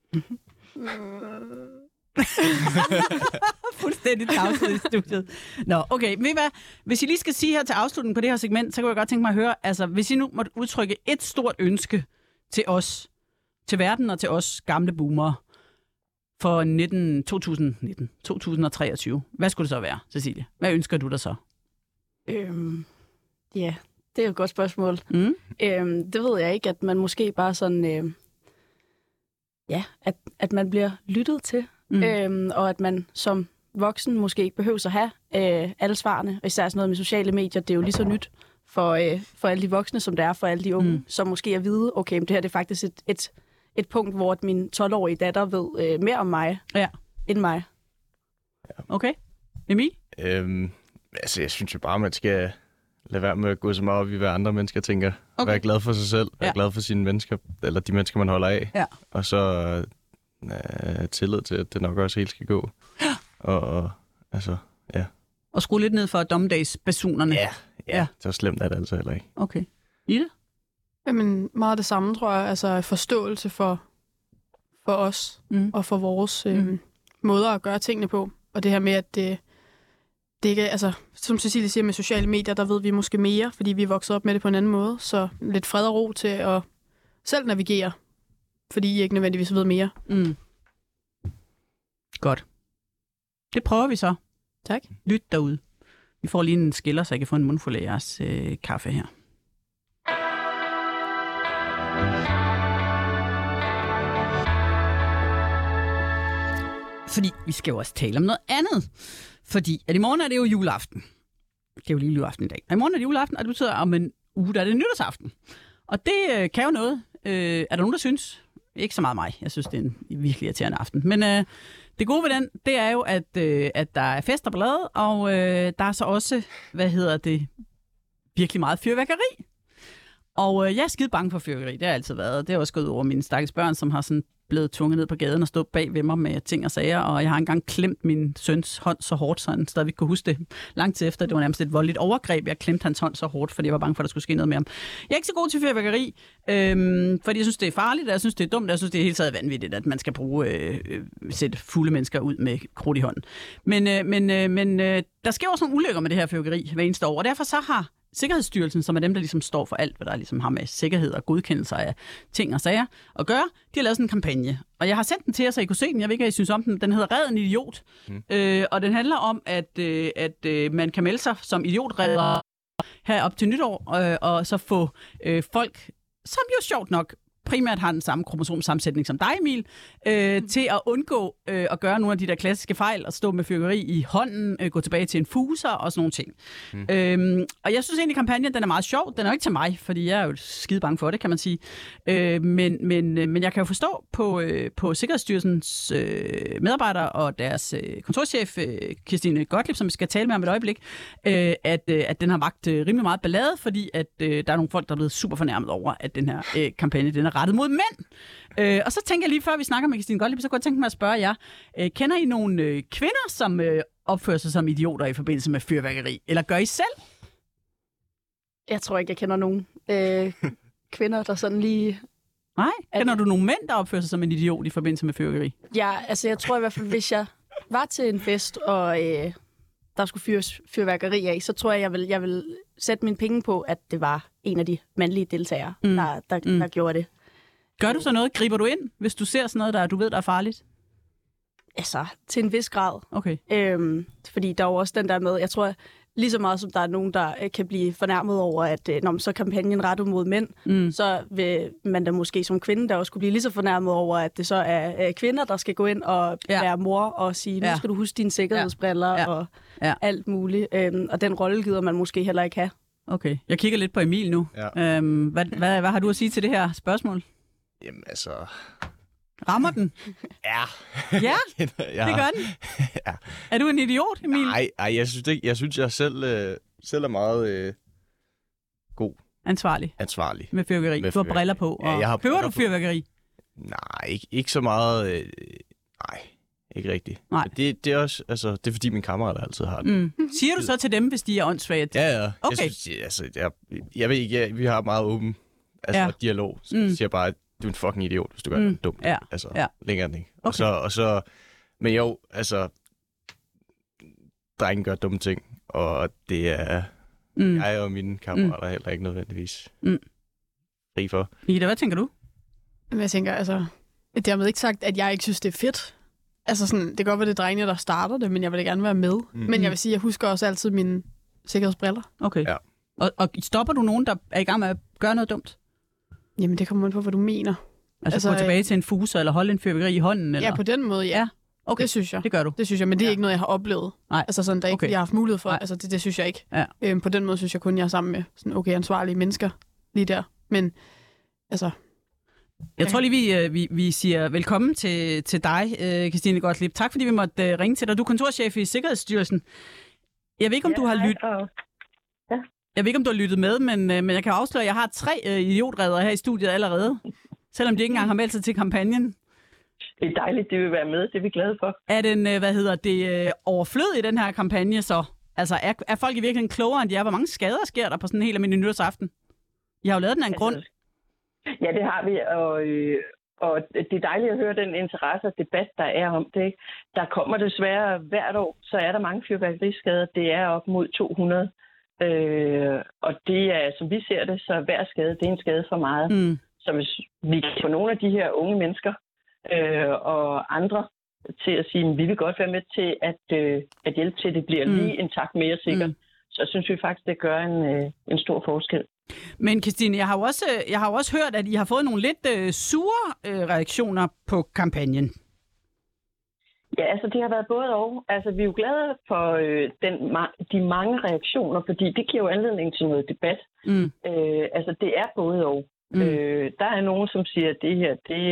Fuldstændig tavshed i studiet. Nå, okay. Men hvad? Hvis I lige skal sige her til afslutningen på det her segment, så kan jeg godt tænke mig at høre, altså hvis I nu måtte udtrykke et stort ønske til os, til verden og til os gamle boomere for 2023. Hvad skulle det så være, Cecilie? Hvad ønsker du der så? Ja, det er jo et godt spørgsmål. Det ved jeg ikke, at man måske bare sådan... at man bliver lyttet til, og at man som voksen måske ikke behøver at have alle svarene, og især sådan noget med sociale medier, det er jo lige så nyt for alle de voksne, som det er for alle de unge, som måske er vide, okay, men det her det er faktisk et punkt, hvor min 12-årige datter ved mere om mig, end mig. Okay. Emil? Altså, jeg synes jo bare, man skal lade være med at gå så meget op i, hvad andre mennesker tænker. Okay. Være glad for sig selv, være glad for sine mennesker, eller de mennesker, man holder af. Og så tillid til, at det nok også helt skal gå. Og altså, Og skrue lidt ned for dommedagsbasunerne. Ja, så slemt er det altså heller ikke. Okay. Ida? Jamen, meget det samme, tror jeg. Altså forståelse for os og for vores måder at gøre tingene på. Og det her med, at det ikke, altså, som Cecilie siger med sociale medier, der ved vi måske mere, fordi vi er vokset op med det på en anden måde. Så lidt fred og ro til at selv navigere, fordi I ikke nødvendigvis ved mere. Godt. Det prøver vi så. Tak. Lyt derude. Vi får lige en skiller, så jeg kan få en mundfuld af jeres kaffe her. Fordi vi skal jo også tale om noget andet. Fordi at i morgen er det jo juleaften. Det er jo lige juleaften i dag. Og i morgen er det juleaften, og det betyder, at om en uge, der er det nytårsaften. Og det kan jo noget. Er der nogen, der synes? Ikke så meget mig. Jeg synes, det er en virkelig irriterende aften. Men det gode ved den, det er jo, at der er fest og ballade, og der er så også, virkelig meget fyrværkeri. Og jeg er skide bange for fyrværkeri. Det har altid været. Det har også gået over mine stakkels børn, som har sådan blevet tvunget ned på gaden og stået bag ved mig med ting og sager, og jeg har engang klemt min søns hånd så hårdt, så han stadigvæk kunne huske det lang tid efter. Det var nærmest et voldeligt overgreb. Jeg klemte hans hånd så hårdt, fordi jeg var bange for, at der skulle ske noget med ham. Jeg er ikke så god til fyrværkeri, fordi jeg synes, det er farligt, og jeg synes, det er dumt, og jeg synes, det er helt taget vanvittigt, at man skal sætte fulde mennesker ud med krudt i hånden. Men der sker også nogle ulykker med det her fyrværkeri hver eneste år, og derfor så har Sikkerhedsstyrelsen, som er dem, der ligesom står for alt, hvad der ligesom har med sikkerhed og godkendelser af ting og sager at gøre, de har lavet sådan en kampagne. Og jeg har sendt den til jer, så I kunne se den. Jeg ved ikke, hvad I synes om den. Den hedder Red en idiot. Og den handler om, at man kan melde sig som idiotredder her op til nytår, og så få folk, som jo sjovt nok primært har den samme kromosomsammensætning som dig, Emil, til at undgå at gøre nogle af de der klassiske fejl, og stå med fyrværkeri i hånden, gå tilbage til en fuser og sådan nogle ting. Og jeg synes egentlig, kampagnen den er meget sjov. Den er jo ikke til mig, fordi jeg er jo skide bange for det, kan man sige. Men jeg kan jo forstå på Sikkerhedsstyrelsens medarbejdere og deres kontorchef, Kirstine Gottlieb, som vi skal tale med om et øjeblik, at den har vagt rimelig meget ballade, fordi at der er nogle folk, der er blevet super fornærmet over, at den her kampagne, den er rettet mod mænd. Og så tænker jeg lige, før vi snakker med Kirstine Gottlieb, så kunne jeg tænke mig at spørge jer, kender I nogle kvinder, som opfører sig som idioter i forbindelse med fyrværkeri? Eller gør I selv? Jeg tror ikke, jeg kender nogen kvinder, der sådan lige... Nej? Kender du nogle mænd, der opfører sig som en idiot i forbindelse med fyrværkeri? Ja, altså jeg tror i hvert fald, hvis jeg var til en fest, og der skulle fyres fyrværkeri af, så tror jeg vil sætte mine penge på, at det var en af de mandlige deltagere, der gjorde det. Gør du så noget? Griber du ind, hvis du ser sådan noget, der du ved, der er farligt? Altså, til en vis grad. Okay. Fordi der er jo også den der med, jeg tror, lige så meget som der er nogen, der kan blive fornærmet over, at når så kampagnen rettet mod mænd, så vil man da måske som kvinde, der også kunne blive lige så fornærmet over, at det så er kvinder, der skal gå ind og være mor og sige, nu skal du huske dine sikkerhedsbriller og alt muligt. Og den rolle gider man måske heller ikke have. Okay. Jeg kigger lidt på Emil nu. Ja. Hvad har du at sige til det her spørgsmål? Jamen altså... Rammer den? Ja. Ja? Det gør den? Ja. Er du en idiot, Emil? Nej, jeg synes ikke. Jeg synes, jeg selv er meget god. Ansvarlig. Med fyrværkeri. Du har briller på. Og jeg har køber du fyrværkeri? Nej, ikke så meget. Nej, ikke rigtigt. Nej. Det er også, altså, det er fordi mine kammerater altid har det. Siger du så til dem, hvis de er åndssvage? Ja. Okay. Jeg ved ikke, vi har meget åben dialog. Så jeg siger bare, at du er en fucking idiot, hvis du gør det dumt. Ja. Altså, længere end ikke. Okay. Og så, men jo, altså, drengen gør dumme ting, og det er jeg og mine kammerater heller ikke nødvendigvis fri for. Ida, hvad tænker du? Jeg tænker, altså, dermed ikke sagt, at jeg ikke synes, det er fedt. Altså sådan, det kan godt være, det er drengene, der starter det, men jeg vil da gerne være med. Men jeg vil sige, jeg husker også altid mine sikkerhedsbriller. Okay. Ja. Og stopper du nogen, der er i gang med at gøre noget dumt? Jamen, det kommer an på, hvad du mener. Altså gå tilbage til en fuser, eller holde en fyrværkeri i hånden? Eller? Ja, på den måde, ja. Okay. Det synes jeg. Det gør du? Det synes jeg, men det er ikke noget, jeg har oplevet. Nej. Altså sådan, der ikke jeg har haft mulighed for. Nej. Altså, det synes jeg ikke. Ja. På den måde synes jeg kun, jeg er sammen med sådan ansvarlige mennesker lige der. Men, altså... Jeg tror lige, vi siger velkommen til dig, Kirstine Gottlieb. Tak, fordi vi måtte ringe til dig. Du er kontorchef i Sikkerhedsstyrelsen. Jeg ved ikke, om du har lyttet... Ja. Jeg ved ikke, om du har lyttet med, men jeg kan afsløre, at jeg har 3 idiotredder her i studiet allerede, selvom de ikke engang har meldt sig til kampagnen. Det er dejligt, det vil være med. Det er vi glade for. Er den, overflødig, den her kampagne så? Altså, er folk i virkeligheden klogere, end de er? Hvor mange skader sker der på sådan en helt almindelig nytårsaften? I har jo lavet den af en grund. Ja, det har vi, og det er dejligt at høre den interesse og debat, der er om det. Der kommer desværre hvert år, så er der mange fyrværkeriskader. Det er op mod 200. Og det er, som vi ser det, så hver skade, det er en skade for meget. Mm. Så hvis vi kan få nogle af de her unge mennesker og andre til at sige, at vi vil godt være med til at hjælpe til, at det bliver lige en tak mere sikkert, så synes vi faktisk, det gør en stor forskel. Men Kristine, jeg har jo også hørt, at I har fået nogle lidt sure reaktioner på kampagnen. Ja, altså det har været både og. Altså vi er jo glade for de mange reaktioner, fordi det giver jo anledning til noget debat. Mm. Altså det er både og. Mm. Der er nogen, som siger, at det her,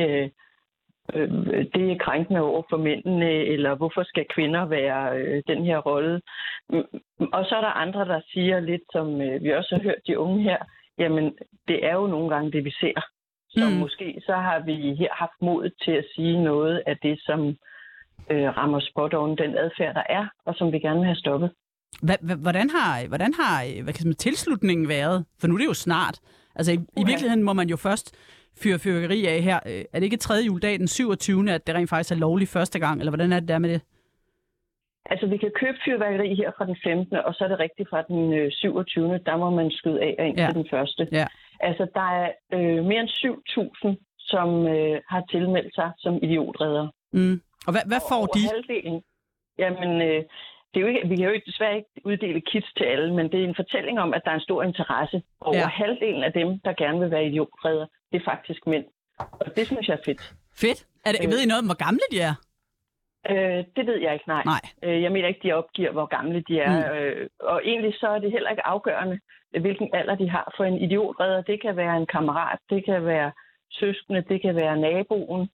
det er krænkende over for mændene, eller hvorfor skal kvinder være den her rolle? Og så er der andre, der siger lidt, som vi også har hørt de unge her, jamen det er jo nogle gange det, vi ser. Så måske så har vi her haft mod til at sige noget af det, som rammer spot on den adfærd, der er, og som vi gerne vil have stoppet. Hvordan har hvad kan man, tilslutningen været? For nu er det jo snart. Altså i virkeligheden må man jo først fyre fyrværkeri af her. Er det ikke tredje juledag den 27. at det rent faktisk er lovligt første gang, eller hvordan er det der med det? Altså vi kan købe fyrværkeri her fra den 15. og så er det rigtigt fra den 27. Der må man skyde af og ind til den første. Ja. Altså der er mere end 7.000, som har tilmeldt sig som idiotredder. Mm. Og hvad får de? Halvdelen, jamen, det er jo ikke, vi kan jo desværre ikke uddele kits til alle, men det er en fortælling om, at der er en stor interesse. Over halvdelen af dem, der gerne vil være idiotredder, det er faktisk mænd. Og det synes jeg er fedt. Fedt? Ved I noget om, hvor gamle de er? Det ved jeg ikke, nej. Jeg mener ikke, de opgiver, hvor gamle de er. Og egentlig så er det heller ikke afgørende, hvilken alder de har. For en idiotredder, det kan være en kammerat, det kan være søskende, det kan være naboen.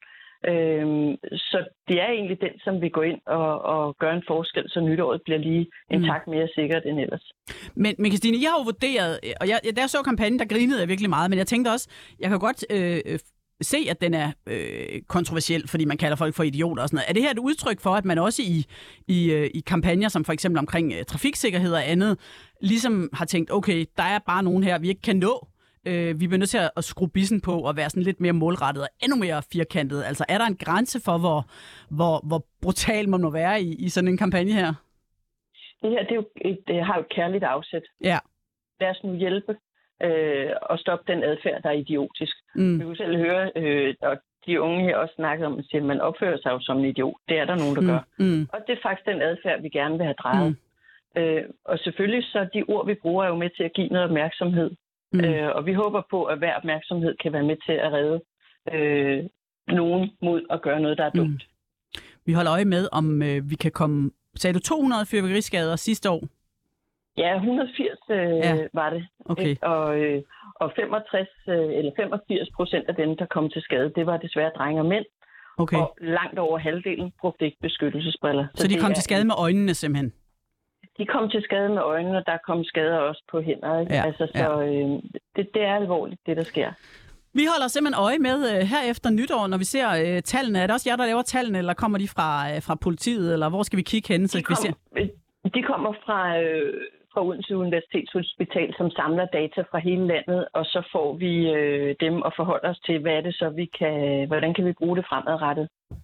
Så det er egentlig den, som vil gå ind og gøre en forskel, så nytåret bliver lige en tak mere sikkert end ellers. Men Kristine, jeg har jo vurderet, og da jeg så kampagnen, der grinede jeg virkelig meget, men jeg tænkte også, jeg kan godt se, at den er kontroversiel, fordi man kalder folk for idioter og sådan noget. Er det her et udtryk for, at man også i kampagner, som for eksempel omkring trafiksikkerhed og andet, ligesom har tænkt, okay, der er bare nogen her, vi ikke kan nå. Vi bliver nødt til at skrue bissen på og være sådan lidt mere målrettet og endnu mere firkantet. Altså, er der en grænse for, hvor brutal man må være i sådan en kampagne her? Det her, det har jo et kærligt afsæt. Ja. Lad os nu hjælpe og stoppe den adfærd, der er idiotisk. Vi kunne selv høre, og de unge her også snakkede om, at man opfører sig jo som en idiot. Det er der nogen, der gør. Og det er faktisk den adfærd, vi gerne vil have drejet. Og selvfølgelig så de ord, vi bruger, er jo med til at give noget opmærksomhed. Og vi håber på, at hver opmærksomhed kan være med til at redde nogen mod at gøre noget, der er dumt. Vi holder øje med, om vi kan komme... Sagde du 200 fyrværkeriskader sidste år? Ja, 180 var det. Okay. Og 65 eller 85% af dem, der kom til skade, det var desværre drenge og mænd. Okay. Og langt over halvdelen brugte ikke beskyttelsesbriller. Så de kom til skade med øjnene simpelthen? De kom til skade med øjnene, og der kom skader også på hænder. Ikke? Ja, altså, så det er alvorligt, det der sker. Vi holder simpelthen øje med her efter nytår, når vi ser tallene. Er det også jer, der laver tallene, eller kommer de fra politiet, eller hvor skal vi kigge hen? De kommer fra Odense Universitetshospital, som samler data fra hele landet, og så får vi dem og forholder os til, hvad er det så, hvordan kan vi bruge det fremadrettet.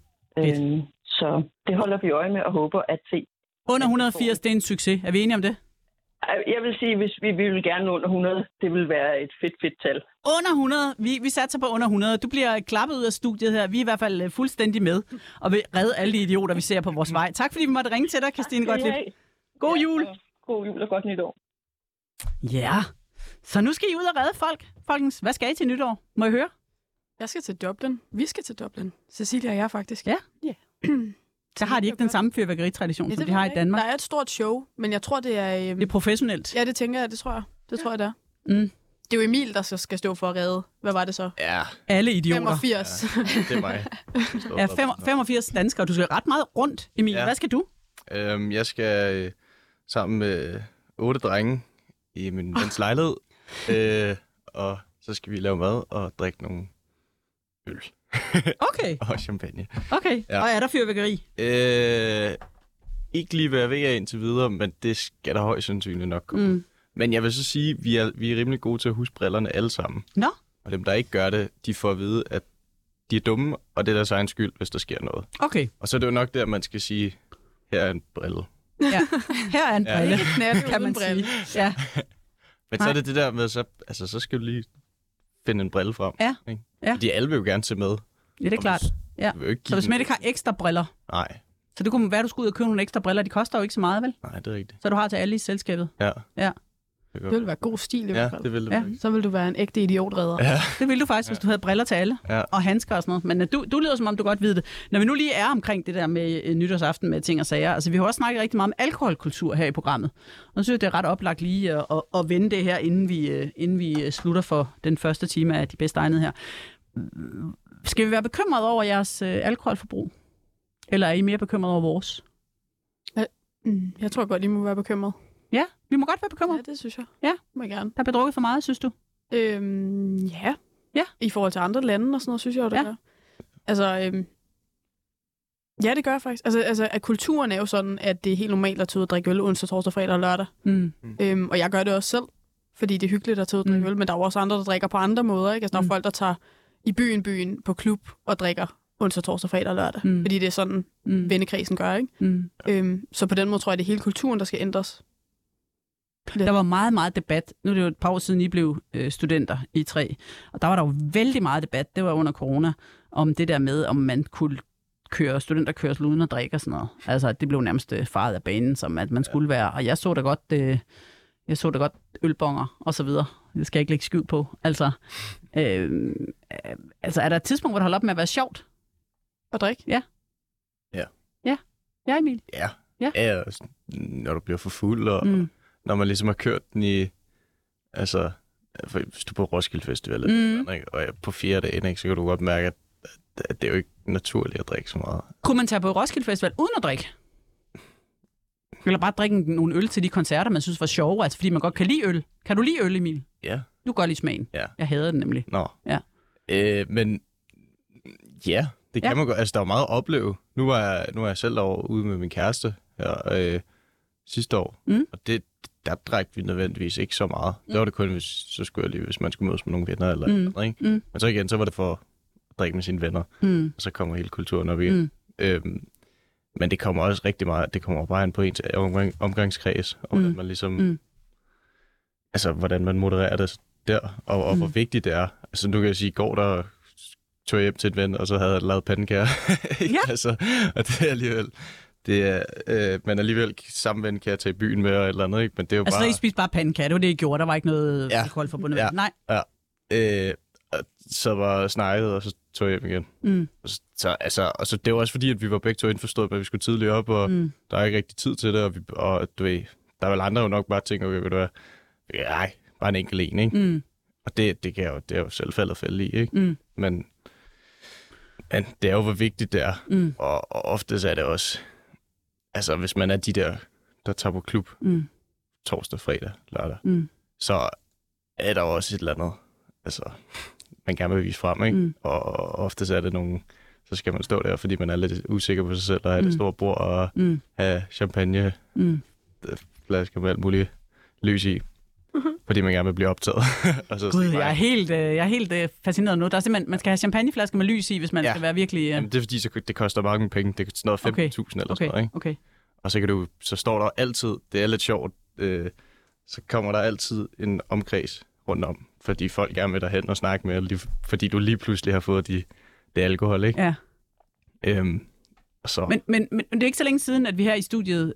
Så det holder vi øje med og håber at se. Under 180, det er en succes. Er vi enige om det? Jeg vil sige, hvis vi vil gerne under 100, det vil være et fedt tal. Under 100? Vi satser på under 100. Du bliver klappet ud af studiet her. Vi er i hvert fald fuldstændig med og vil redde alle de idioter, vi ser på vores vej. Tak fordi vi måtte ringe til dig, Kristine Gottlieb. God jul. God jul og godt nytår. Ja, så nu skal I ud og redde folk. Folkens, hvad skal I til nytår? Må jeg høre? Jeg skal til Dublin. Vi skal til Dublin. Cecilia og jeg faktisk. Ja. Så har de ikke den samme fyrværkeritradition, som de har i Danmark. Der er et stort show, men jeg tror, det er... Det er professionelt. Ja, det tænker jeg. Det tror jeg. Det tror jeg, det er. Det er jo Emil, der så skal stå for at redde. Hvad var det så? Ja. Alle idioter. 85. Ja, det er mig. Ja, 85 danskere. Du skal ret meget rundt, Emil. Ja. Hvad skal du? Jeg skal sammen med 8 drenge i min vens lejlighed. Og så skal vi lave mad og drikke nogle øl. Okay. Og champagne. Okay, ja. Og er der fyrværkeri? Ikke lige hvad jeg ved indtil videre, men det skal der højst sandsynligt nok komme. Men jeg vil så sige, at vi er rimelig gode til at huske brillerne alle sammen. Nå? Og dem, der ikke gør det, de får at vide, at de er dumme, og det er deres egen skyld, hvis der sker noget. Okay. Og så er det jo nok der, man skal sige, her er en brille. Ja. Her er en brille, Knald kan man uden brille. sige. Ja. Men så er det det der med, så skal du lige finde en brille frem. Ja. Ikke? Ja. Fordi alle vil jo gerne se med. Ja, det er klart. Ja. Du vil jo ikke Så hvis man ikke har ekstra briller, Nej, så det kunne være, du skulle ud og købe nogle ekstra briller. De koster jo ikke så meget, vel? nej, det er rigtigt. Så du har til alle i selskabet. Ja. Ja. Det, Det ville være god stil i hvert fald. det vil det. Ja. Ja. Så vil du være en ægte idiotredder. Ja. Det ville du faktisk, hvis du havde briller til alle. Ja. Og handsker og sådan noget. Men du lyder, som om du godt ved det. Når vi nu lige er omkring det der med nytårsaften med ting og sager. Altså, vi har også snakket rigtig meget om alkoholkultur her i programmet. Og jeg synes, det er ret oplagt lige at vende det her, inden vi slutter for den første time af De Bedste Egnede her. Skal vi være bekymrede over jeres alkoholforbrug? Eller er I mere bekymrede over vores? Jeg tror godt, I må være bekymret. Ja, vi må godt være bekymrede. Ja, det synes jeg. Ja. Må jeg gerne. Der bliver drukket for meget, synes du? Ja. Ja. I forhold til andre lande og sådan noget, synes jeg jo, det Ja. gør. Altså, ja, det gør jeg faktisk. Altså, at kulturen er jo sådan, at det er helt normalt at tage ud og drikke øl onsdag, torsdag, fredag og lørdag. Og jeg gør det også selv, fordi det er hyggeligt at tage ud og drikke øl, men der er jo også andre, der drikker på andre måder, ikke? Altså, der er folk, der tager i byen på klub og drikker onsdag, torsdag, fredag og lørdag. Fordi det er sådan, vennekredsen gør, ikke? Så på den måde tror jeg, det er hele kulturen, der skal ændres. Der var meget, meget debat. Nu er det jo et par år siden, I blev studenter i 3. Og der var der jo vældig meget debat, det var under corona, om det der med, om man kunne køre studenterkørsel uden at drikke og sådan noget. Altså, det blev nærmest faret af banen, som at man skulle være. Og jeg så da godt ølbonger og så videre. Det skal jeg ikke lægge skyd på. Altså, er der et tidspunkt, hvor det holder op med at være sjovt? Og drikke? Ja. Ja. Ja. Ja, Emil? Ja. Ja. Ja, når du bliver for fuld, og når man ligesom har kørt den i, altså, hvis du er på Roskilde Festival, eller, ikke? Og på 4 dage, ikke, så kan du godt mærke, at det er jo ikke naturligt at drikke så meget. Kunne man tage på Roskilde Festival uden at drikke? Eller bare drikke nogle øl til de koncerter, man synes var sjove, altså fordi man godt kan lide øl. Kan du lide øl, Emil? Ja. Du kan godt lide smagen. Ja. Jeg hader den nemlig. Nå. Ja. Men ja, det kan man godt. Altså, der er jo meget at opleve. Nu er jeg selv ude med min kæreste her sidste år, og der drak vi nødvendigvis ikke så meget. Der var det kun, hvis man skulle mødes med nogle venner eller noget, ikke? Men så igen, så var det for at drikke med sine venner, og så kommer hele kulturen op igen. Men det kommer også rigtig meget, det kommer bare ind på ens omgangskreds, og hvordan man ligesom, altså hvordan man modererer det der, og hvor vigtigt det er. Altså nu kan jeg sige, i går der tog jeg hjem til et ven, og så havde jeg lavet pandekager. Ja. Altså, og det er alligevel, det er, men alligevel samme ven kan jeg tage i byen med og et eller andet, ikke? Men det er jo altså, bare... så I spiste bare pandekager, det var det, I gjorde, der var ikke noget alkohol forbundet med. Nej. Ja. Så var snakket, og så tog jeg hjem igen. Og så det var også fordi, at vi var begge to indforstået, at vi skulle tidligt op, og der er ikke rigtig tid til det, og du ved, der er vel andre jo nok bare tænker, okay, ved du hvad, nej, bare en enkelt en, ikke? Og det er jo selv faldet fælde i, ikke? Men det er jo, hvor vigtigt det er, og ofte så er det også, altså hvis man er de der tager på klub torsdag, fredag, lørdag, så er der også et eller andet, altså man gerne vil vise frem, ikke? Og ofte så er det nogle, så skal man stå der, fordi man er lidt usikker på sig selv, og have det store bord, og have champagne, flasker med alt muligt lys i, fordi man gerne vil blive optaget. Og så Gud, jeg er helt fascineret nu. Der er simpelthen, man skal have champagneflasker med lys i, hvis man skal være virkelig... Jamen, det er fordi, så det koster mange penge. Det er sådan noget 15.000 eller sådan noget, ikke? Okay. Og så står der altid, det er lidt sjovt, så kommer der altid en omkreds rundt om, fordi folk gerne vil derhen og snakke med, fordi du lige pludselig har fået det alkohol, ikke? Ja. Så. Men det er ikke så længe siden, at vi her i studiet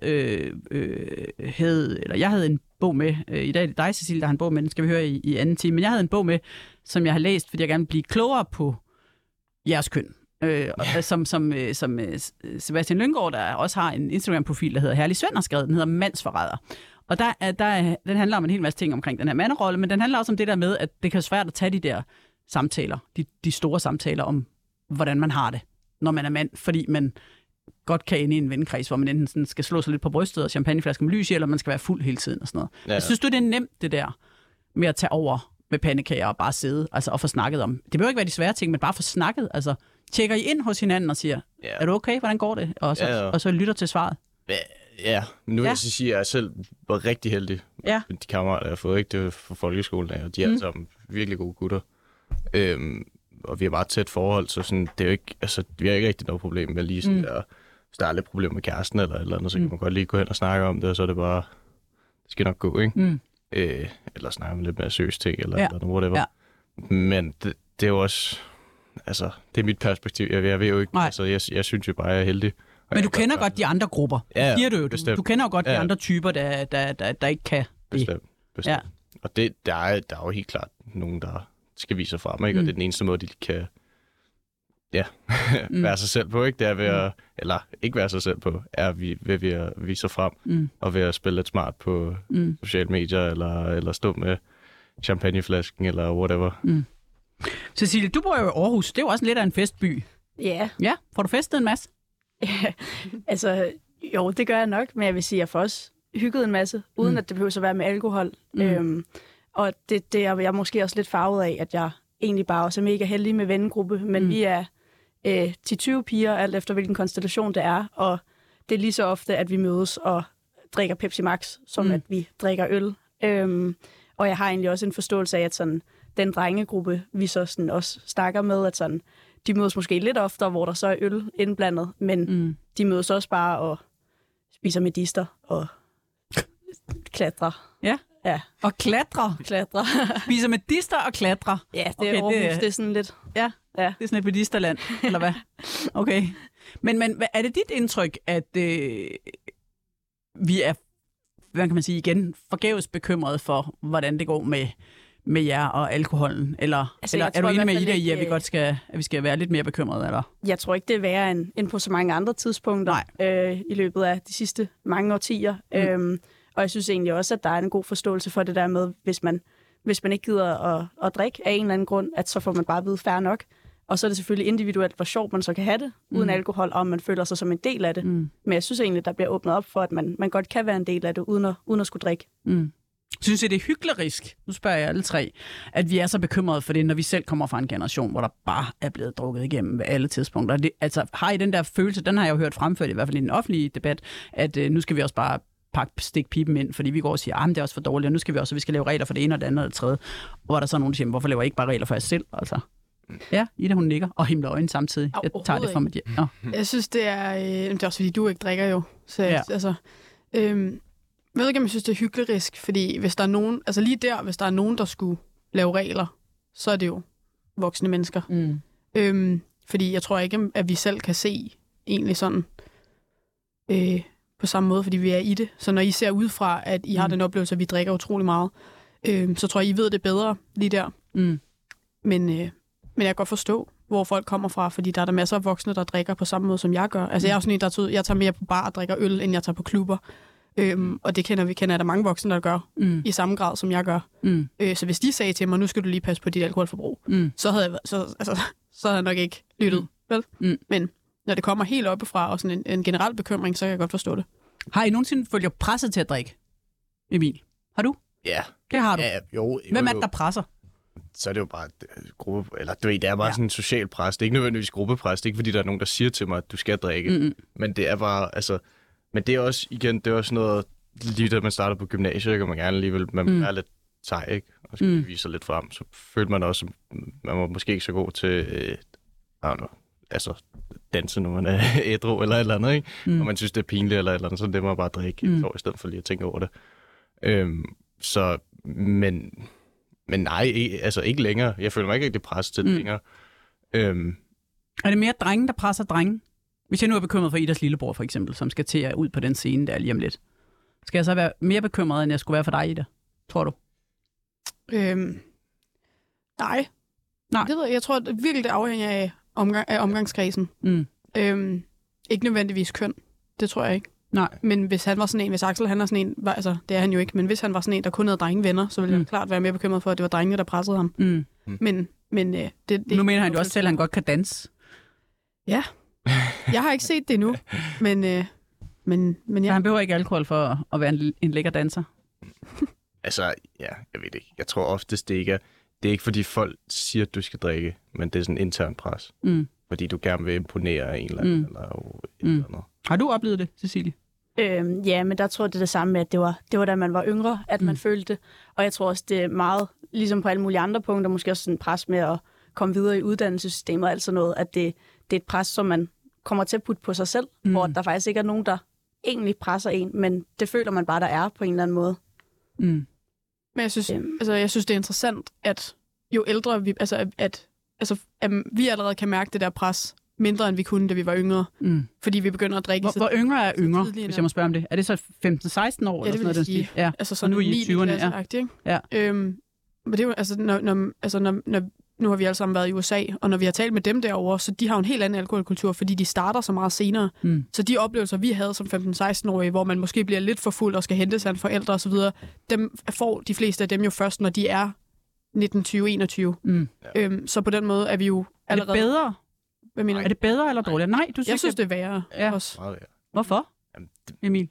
jeg havde en bog med. I dag er det dig, Cecilie, der har en bog med, den skal vi høre i anden time. Men jeg havde en bog med, som jeg har læst, fordi jeg gerne vil blive klogere på jeres køn. Som Sebastian Lynggaard, der også har en Instagram-profil, der hedder Herlig Svend, har skrevet. Den hedder Mandsforræder. Og den handler om en hel masse ting omkring den her manderolle, men den handler også om det der med, at det kan være svært at tage de der samtaler, de store samtaler om, hvordan man har det, når man er mand, fordi man godt kan ende i en vennekreds, hvor man enten sådan skal slå sig lidt på brystet og champagneflasker med lys i, eller man skal være fuld hele tiden og sådan noget. Ja. Jeg synes du, det er nemt, det der med at tage over med pandekager og bare sidde altså, og få snakket om. Det behøver ikke være de svære ting, men bare få snakket. Altså, tjekker I ind hos hinanden og siger, er du okay? Hvordan går det? Og så lytter til svaret. Ja, men nu vil jeg sige, at jeg selv var rigtig heldig med de kammerater, jeg har fået. Ikke? Det var fra folkeskolen af, og de er alle sammen virkelig gode gutter. Og vi har meget tæt forhold, så sådan, det er jo ikke, altså, vi har ikke rigtig noget problem med lige sådan der, hvis der er lidt problem med kæresten eller et eller andet, så kan man godt lige gå hen og snakke om det, og så er det bare, det skal nok gå, ikke? Eller snakke om lidt mere seriøse ting, eller noget, whatever. Ja. Men det er jo også, altså, det er mit perspektiv. Jeg ved jo ikke, altså, jeg synes jo bare, jeg er heldig. Men du kender godt de andre grupper. Ja, siger du jo. Du kender jo godt de andre typer, der ikke kan det. Bestemt. Ja. Og der er jo helt klart nogen, der skal vise sig frem, ikke? Og det er den eneste måde, de kan være sig selv på, ikke? Det er ved at, eller ikke være sig selv på, er ved at vise sig frem, og ved at spille lidt smart på sociale medier, eller stå med champagneflasken, eller whatever. Cecilie, du bor jo i Aarhus. Det er jo også lidt af en festby. Ja. Ja, får du festet en masse? Ja, altså, jo, det gør jeg nok, men jeg vil sige, at jeg får også hygget en masse, uden at det behøver at være med alkohol. Og det er jeg måske også lidt farvet af, at jeg egentlig bare også er mega heldig med vennegruppe, men vi er 10-20 piger, alt efter hvilken konstellation det er, og det er lige så ofte, at vi mødes og drikker Pepsi Max, som at vi drikker øl. Og jeg har egentlig også en forståelse af, at sådan, den drengegruppe, vi så sådan også snakker med, at sådan, de mødes måske lidt oftere, hvor der så er øl indblandet, men de mødes også bare og spiser medister og klatrer. Ja. Og klatrer. Spiser medister og klatrer. Ja, det er Aarhus, det er sådan lidt. Ja, det er sådan et medisterland, eller hvad? Okay. Men er det dit indtryk, at vi er, hvad kan man sige igen, forgæves bekymret for, hvordan det går med jer og alkoholen? Eller er du enig med Ida i, at vi godt skal være lidt mere bekymrede? Eller? Jeg tror ikke, det er værre end på så mange andre tidspunkter i løbet af de sidste mange årtier. Og jeg synes egentlig også, at der er en god forståelse for det der med, hvis man ikke gider at drikke af en eller anden grund, at så får man bare at vide fair nok. Og så er det selvfølgelig individuelt, hvor sjovt man så kan have det uden alkohol, og man føler sig som en del af det. Men jeg synes egentlig, der bliver åbnet op for, at man godt kan være en del af det, uden at skulle drikke. Synes I, det er hyklerisk, nu spørger jeg alle tre, at vi er så bekymrede for det, når vi selv kommer fra en generation, hvor der bare er blevet drukket igennem ved alle tidspunkter? Altså, har I den der følelse, den har jeg jo hørt fremført, i hvert fald i den offentlige debat, at nu skal vi også bare stikke pipen ind, fordi vi går og siger, det er også for dårligt, og nu skal vi skal lave regler for det ene og det andet og det tredje. Hvor er der så nogen, der siger, hvorfor laver I ikke bare regler for jer selv? Altså. Ja, Ida, hun nikker og himler øjnene samtidig. Jeg tager det fra mig. Jeg synes, det er også fordi, du ikke drikker jo. Så altså, jeg ved ikke, om jeg synes, det er hyklerisk, fordi hvis der er nogen, altså lige der, hvis der er nogen, der skulle lave regler, så er det jo voksne mennesker. Fordi jeg tror ikke, at vi selv kan se egentlig sådan på samme måde, fordi vi er i det. Så når I ser udefra, at I har den oplevelse, at vi drikker utrolig meget, så tror jeg, I ved det bedre lige der. Men jeg kan godt forstå, hvor folk kommer fra, fordi der er der masser af voksne, der drikker på samme måde, som jeg gør. Altså jeg er jo sådan en, jeg tager mere på bar og drikker øl, end jeg tager på klubber. Og det kender der mange voksne, der gør i samme grad, som jeg gør. Så hvis de sagde til mig, nu skal du lige passe på dit alkoholforbrug, så havde jeg nok ikke lyttet. Vel? Men når det kommer helt oppefra, og sådan en generel bekymring, så kan jeg godt forstå det. Har I nogensinde følt jer presset til at drikke, Emil? Har du? Ja. Det har du? Ja, jo. Hvem er det, der presser? Så er det jo bare gruppe, eller det er bare sådan en social pres. Det er ikke nødvendigvis gruppepres. Det er ikke, fordi der er nogen, der siger til mig, at du skal drikke. Men det er bare, altså... Men det er også, igen, det er også noget, lige da man starter på gymnasiet, kan man gerne alligevel, man er lidt sej, ikke? Og skal vise sig lidt frem, så føler man også, man var måske ikke så god til, altså danse, når man er ædru eller et eller andet, ikke? Og man synes, det er pinligt eller et eller andet, så det må man bare drikke i stedet for lige at tænke over det. Men nej, altså ikke længere. Jeg føler mig ikke rigtig presset til det længere. Er det mere drenge, der presser drenge? Hvis jeg nu er bekymret for Idas lillebror, for eksempel, som skal til at ud på den scene der lige om lidt. Skal jeg så være mere bekymret, end jeg skulle være for dig, Ida? Tror du? Nej. Det ved jeg. Jeg tror at virkelig, det afhænger af omgangskredsen. Ikke nødvendigvis køn. Det tror jeg ikke. Nej. Men hvis han var sådan en, hvis Axel han er sådan en, altså det er han jo ikke, men hvis han var sådan en, der kun havde drengevenner, så ville jeg klart være mere bekymret for, at det var drengene, der pressede ham. Men det nu mener han jo også selv, at han godt kan danse. Ja. Jeg har ikke set det endnu, men ja. Så han behøver ikke alkohol for at være en lækker danser? Altså, ja, jeg ved det ikke. Jeg tror oftest, det er ikke fordi folk siger, at du skal drikke, men det er sådan en intern pres. Fordi du gerne vil imponere en eller anden. Eller eller andet. Har du oplevet det, Cecilie? Ja, men der tror jeg, det er det samme med, at det var da man var yngre, at man følte det. Og jeg tror også, det er meget ligesom på alle mulige andre punkter, måske også sådan pres med at komme videre i uddannelsessystemet og alt sådan noget, at det er et pres, som man kommer til at putte på sig selv, hvor der faktisk ikke er nogen, der egentlig presser en, men det føler man bare, der er på en eller anden måde. Men jeg synes, jeg synes det er interessant, at jo ældre vi, at vi allerede kan mærke det der pres, mindre end vi kunne, da vi var yngre. Fordi vi begynder at drikke. Hvor yngre er yngre, hvis jeg må spørge om det? Er det så 15-16 år? Ja, eller sådan det vil jeg sige. Ja. Altså sådan og nu i 20'erne, ja. Men det er jo, nu har vi alle sammen været i USA, og når vi har talt med dem derovre, så de har jo en helt anden alkoholkultur, fordi de starter så meget senere. Så de oplevelser, vi havde som 15-16-årige, hvor man måske bliver lidt for fuld og skal hente sig en forældre osv., dem får de fleste af dem jo først, når de er 19, 20, 21. Så på den måde er vi jo allerede... Er det bedre? Hvad mener du? Er det bedre eller dårligere? Nej, du synes, jeg synes, det er værre også. Hvorfor, Emil?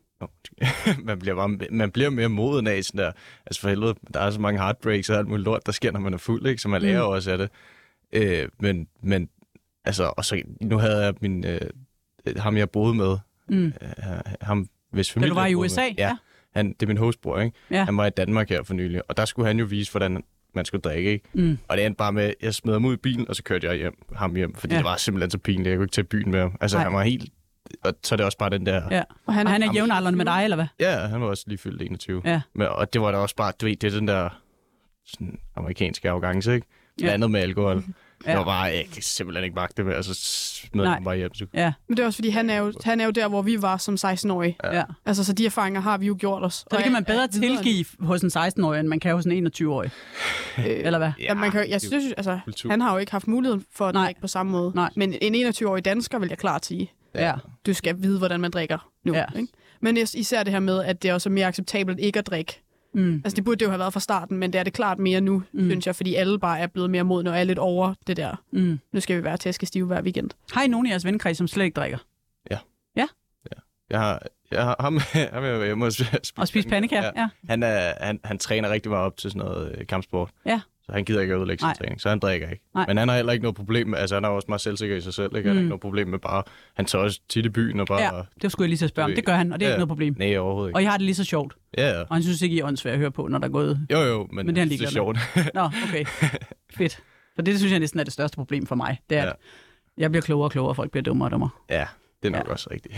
Man bliver mere moden af sådan der. Altså for helvede, der er så mange heartbreaks og alt muligt lort, der sker, når man er fuld, ikke? Så man lærer også af det. Men altså, og så nu havde jeg min ham jeg boede med, ham hvis familie. Da du var i USA? Ja. Det er min hostbror, ikke? Ja. Han var i Danmark her for nylig, og der skulle han jo vise, hvordan man skulle drikke, ikke? Og det endte bare med, jeg smed ham ud i bilen, og så kørte jeg ham hjem, fordi det var simpelthen så pinligt. Jeg kunne ikke tage byen med ham. Altså, han var helt... Og så er det også bare den der... Ja. Og han er jævnaldrende med dig, eller hvad? Ja, han var også lige fyldt 21. Ja. Og det var da også bare, du ved, det er den der sådan amerikanske arrogance, ikke? Blandet med alkohol. Det var bare, jeg kan simpelthen ikke magte det med, altså smed ham bare hjem. Ja. Men det er også fordi, han er jo der, hvor vi var som 16-årige. Ja. Altså, så de erfaringer har vi jo gjort os. Så det kan man bedre tilgive hos en 16-årig, end man kan hos en 21-årig. Eller hvad? Ja, man kan, jeg synes, altså, han har jo ikke haft muligheden for at drikke på samme måde. Nej. Men en 21-årig dansker vil jeg klart sige. Ja. Du skal vide, hvordan man drikker nu. Ja. Ikke? Men især det her med, at det også er mere acceptabelt ikke at drikke. Altså, det burde det jo have været fra starten, men det er det klart mere nu, synes jeg, fordi alle bare er blevet mere modne og er lidt over det der. Nu skal vi være tæskestive hver weekend. Har I nogen i jeres vennekreds, som slet ikke drikker? Ja. Ja? Jeg har ham jeg må og spise pandekager? Ja. Han træner rigtig meget op til sådan noget kampsport. Ja. Så han gider ikke at ødelægge sin træning, så han drikker ikke. Nej. Men han har heller ikke noget problem med, altså han er også meget selvsikker i sig selv, ikke? Han har ikke noget problem med bare, han tager også tit i byen og bare... Ja, det skulle jeg lige så spørge om. Det gør han, og det er ikke noget problem. Nej, overhovedet ikke. Og I har det lige så sjovt. Ja. Og han synes ikke, I er åndssvagt at høre på, når der er gået... Jo, men det er sjovt. Nå, okay. Fedt. For det synes jeg næsten er det største problem for mig. Det er, at jeg bliver klogere og klogere, og folk bliver dummere og dummere. Ja. Det er nok også rigtigt.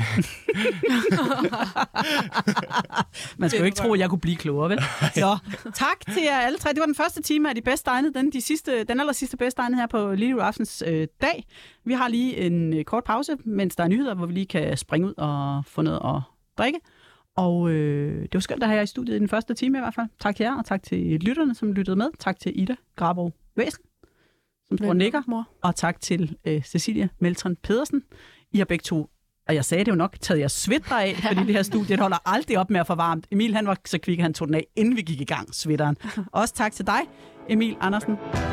Man skal jo ikke tro, at jeg kunne blive klogere, vel? Så tak til jer alle tre. Det var den første time af de bedste egne, den aller sidste bedste egne her på Lille Aftens dag. Vi har lige en kort pause, mens der er nyheder, hvor vi lige kan springe ud og få noget at drikke. Og det var skønt at have jer i studiet i den første time i hvert fald. Tak til jer, og tak til lytterne, som lyttede med. Tak til Ida Grabo Væsen, som står nikker. Og tak til Cecilia Meltron Pedersen. I har begge to, og jeg sagde det jo nok, taget jeres sweater af, fordi det her studie holder aldrig op med at få varmt. Emil, han var så kvik, han tog den af, inden vi gik i gang, sweateren. Også tak til dig, Emil Andersen.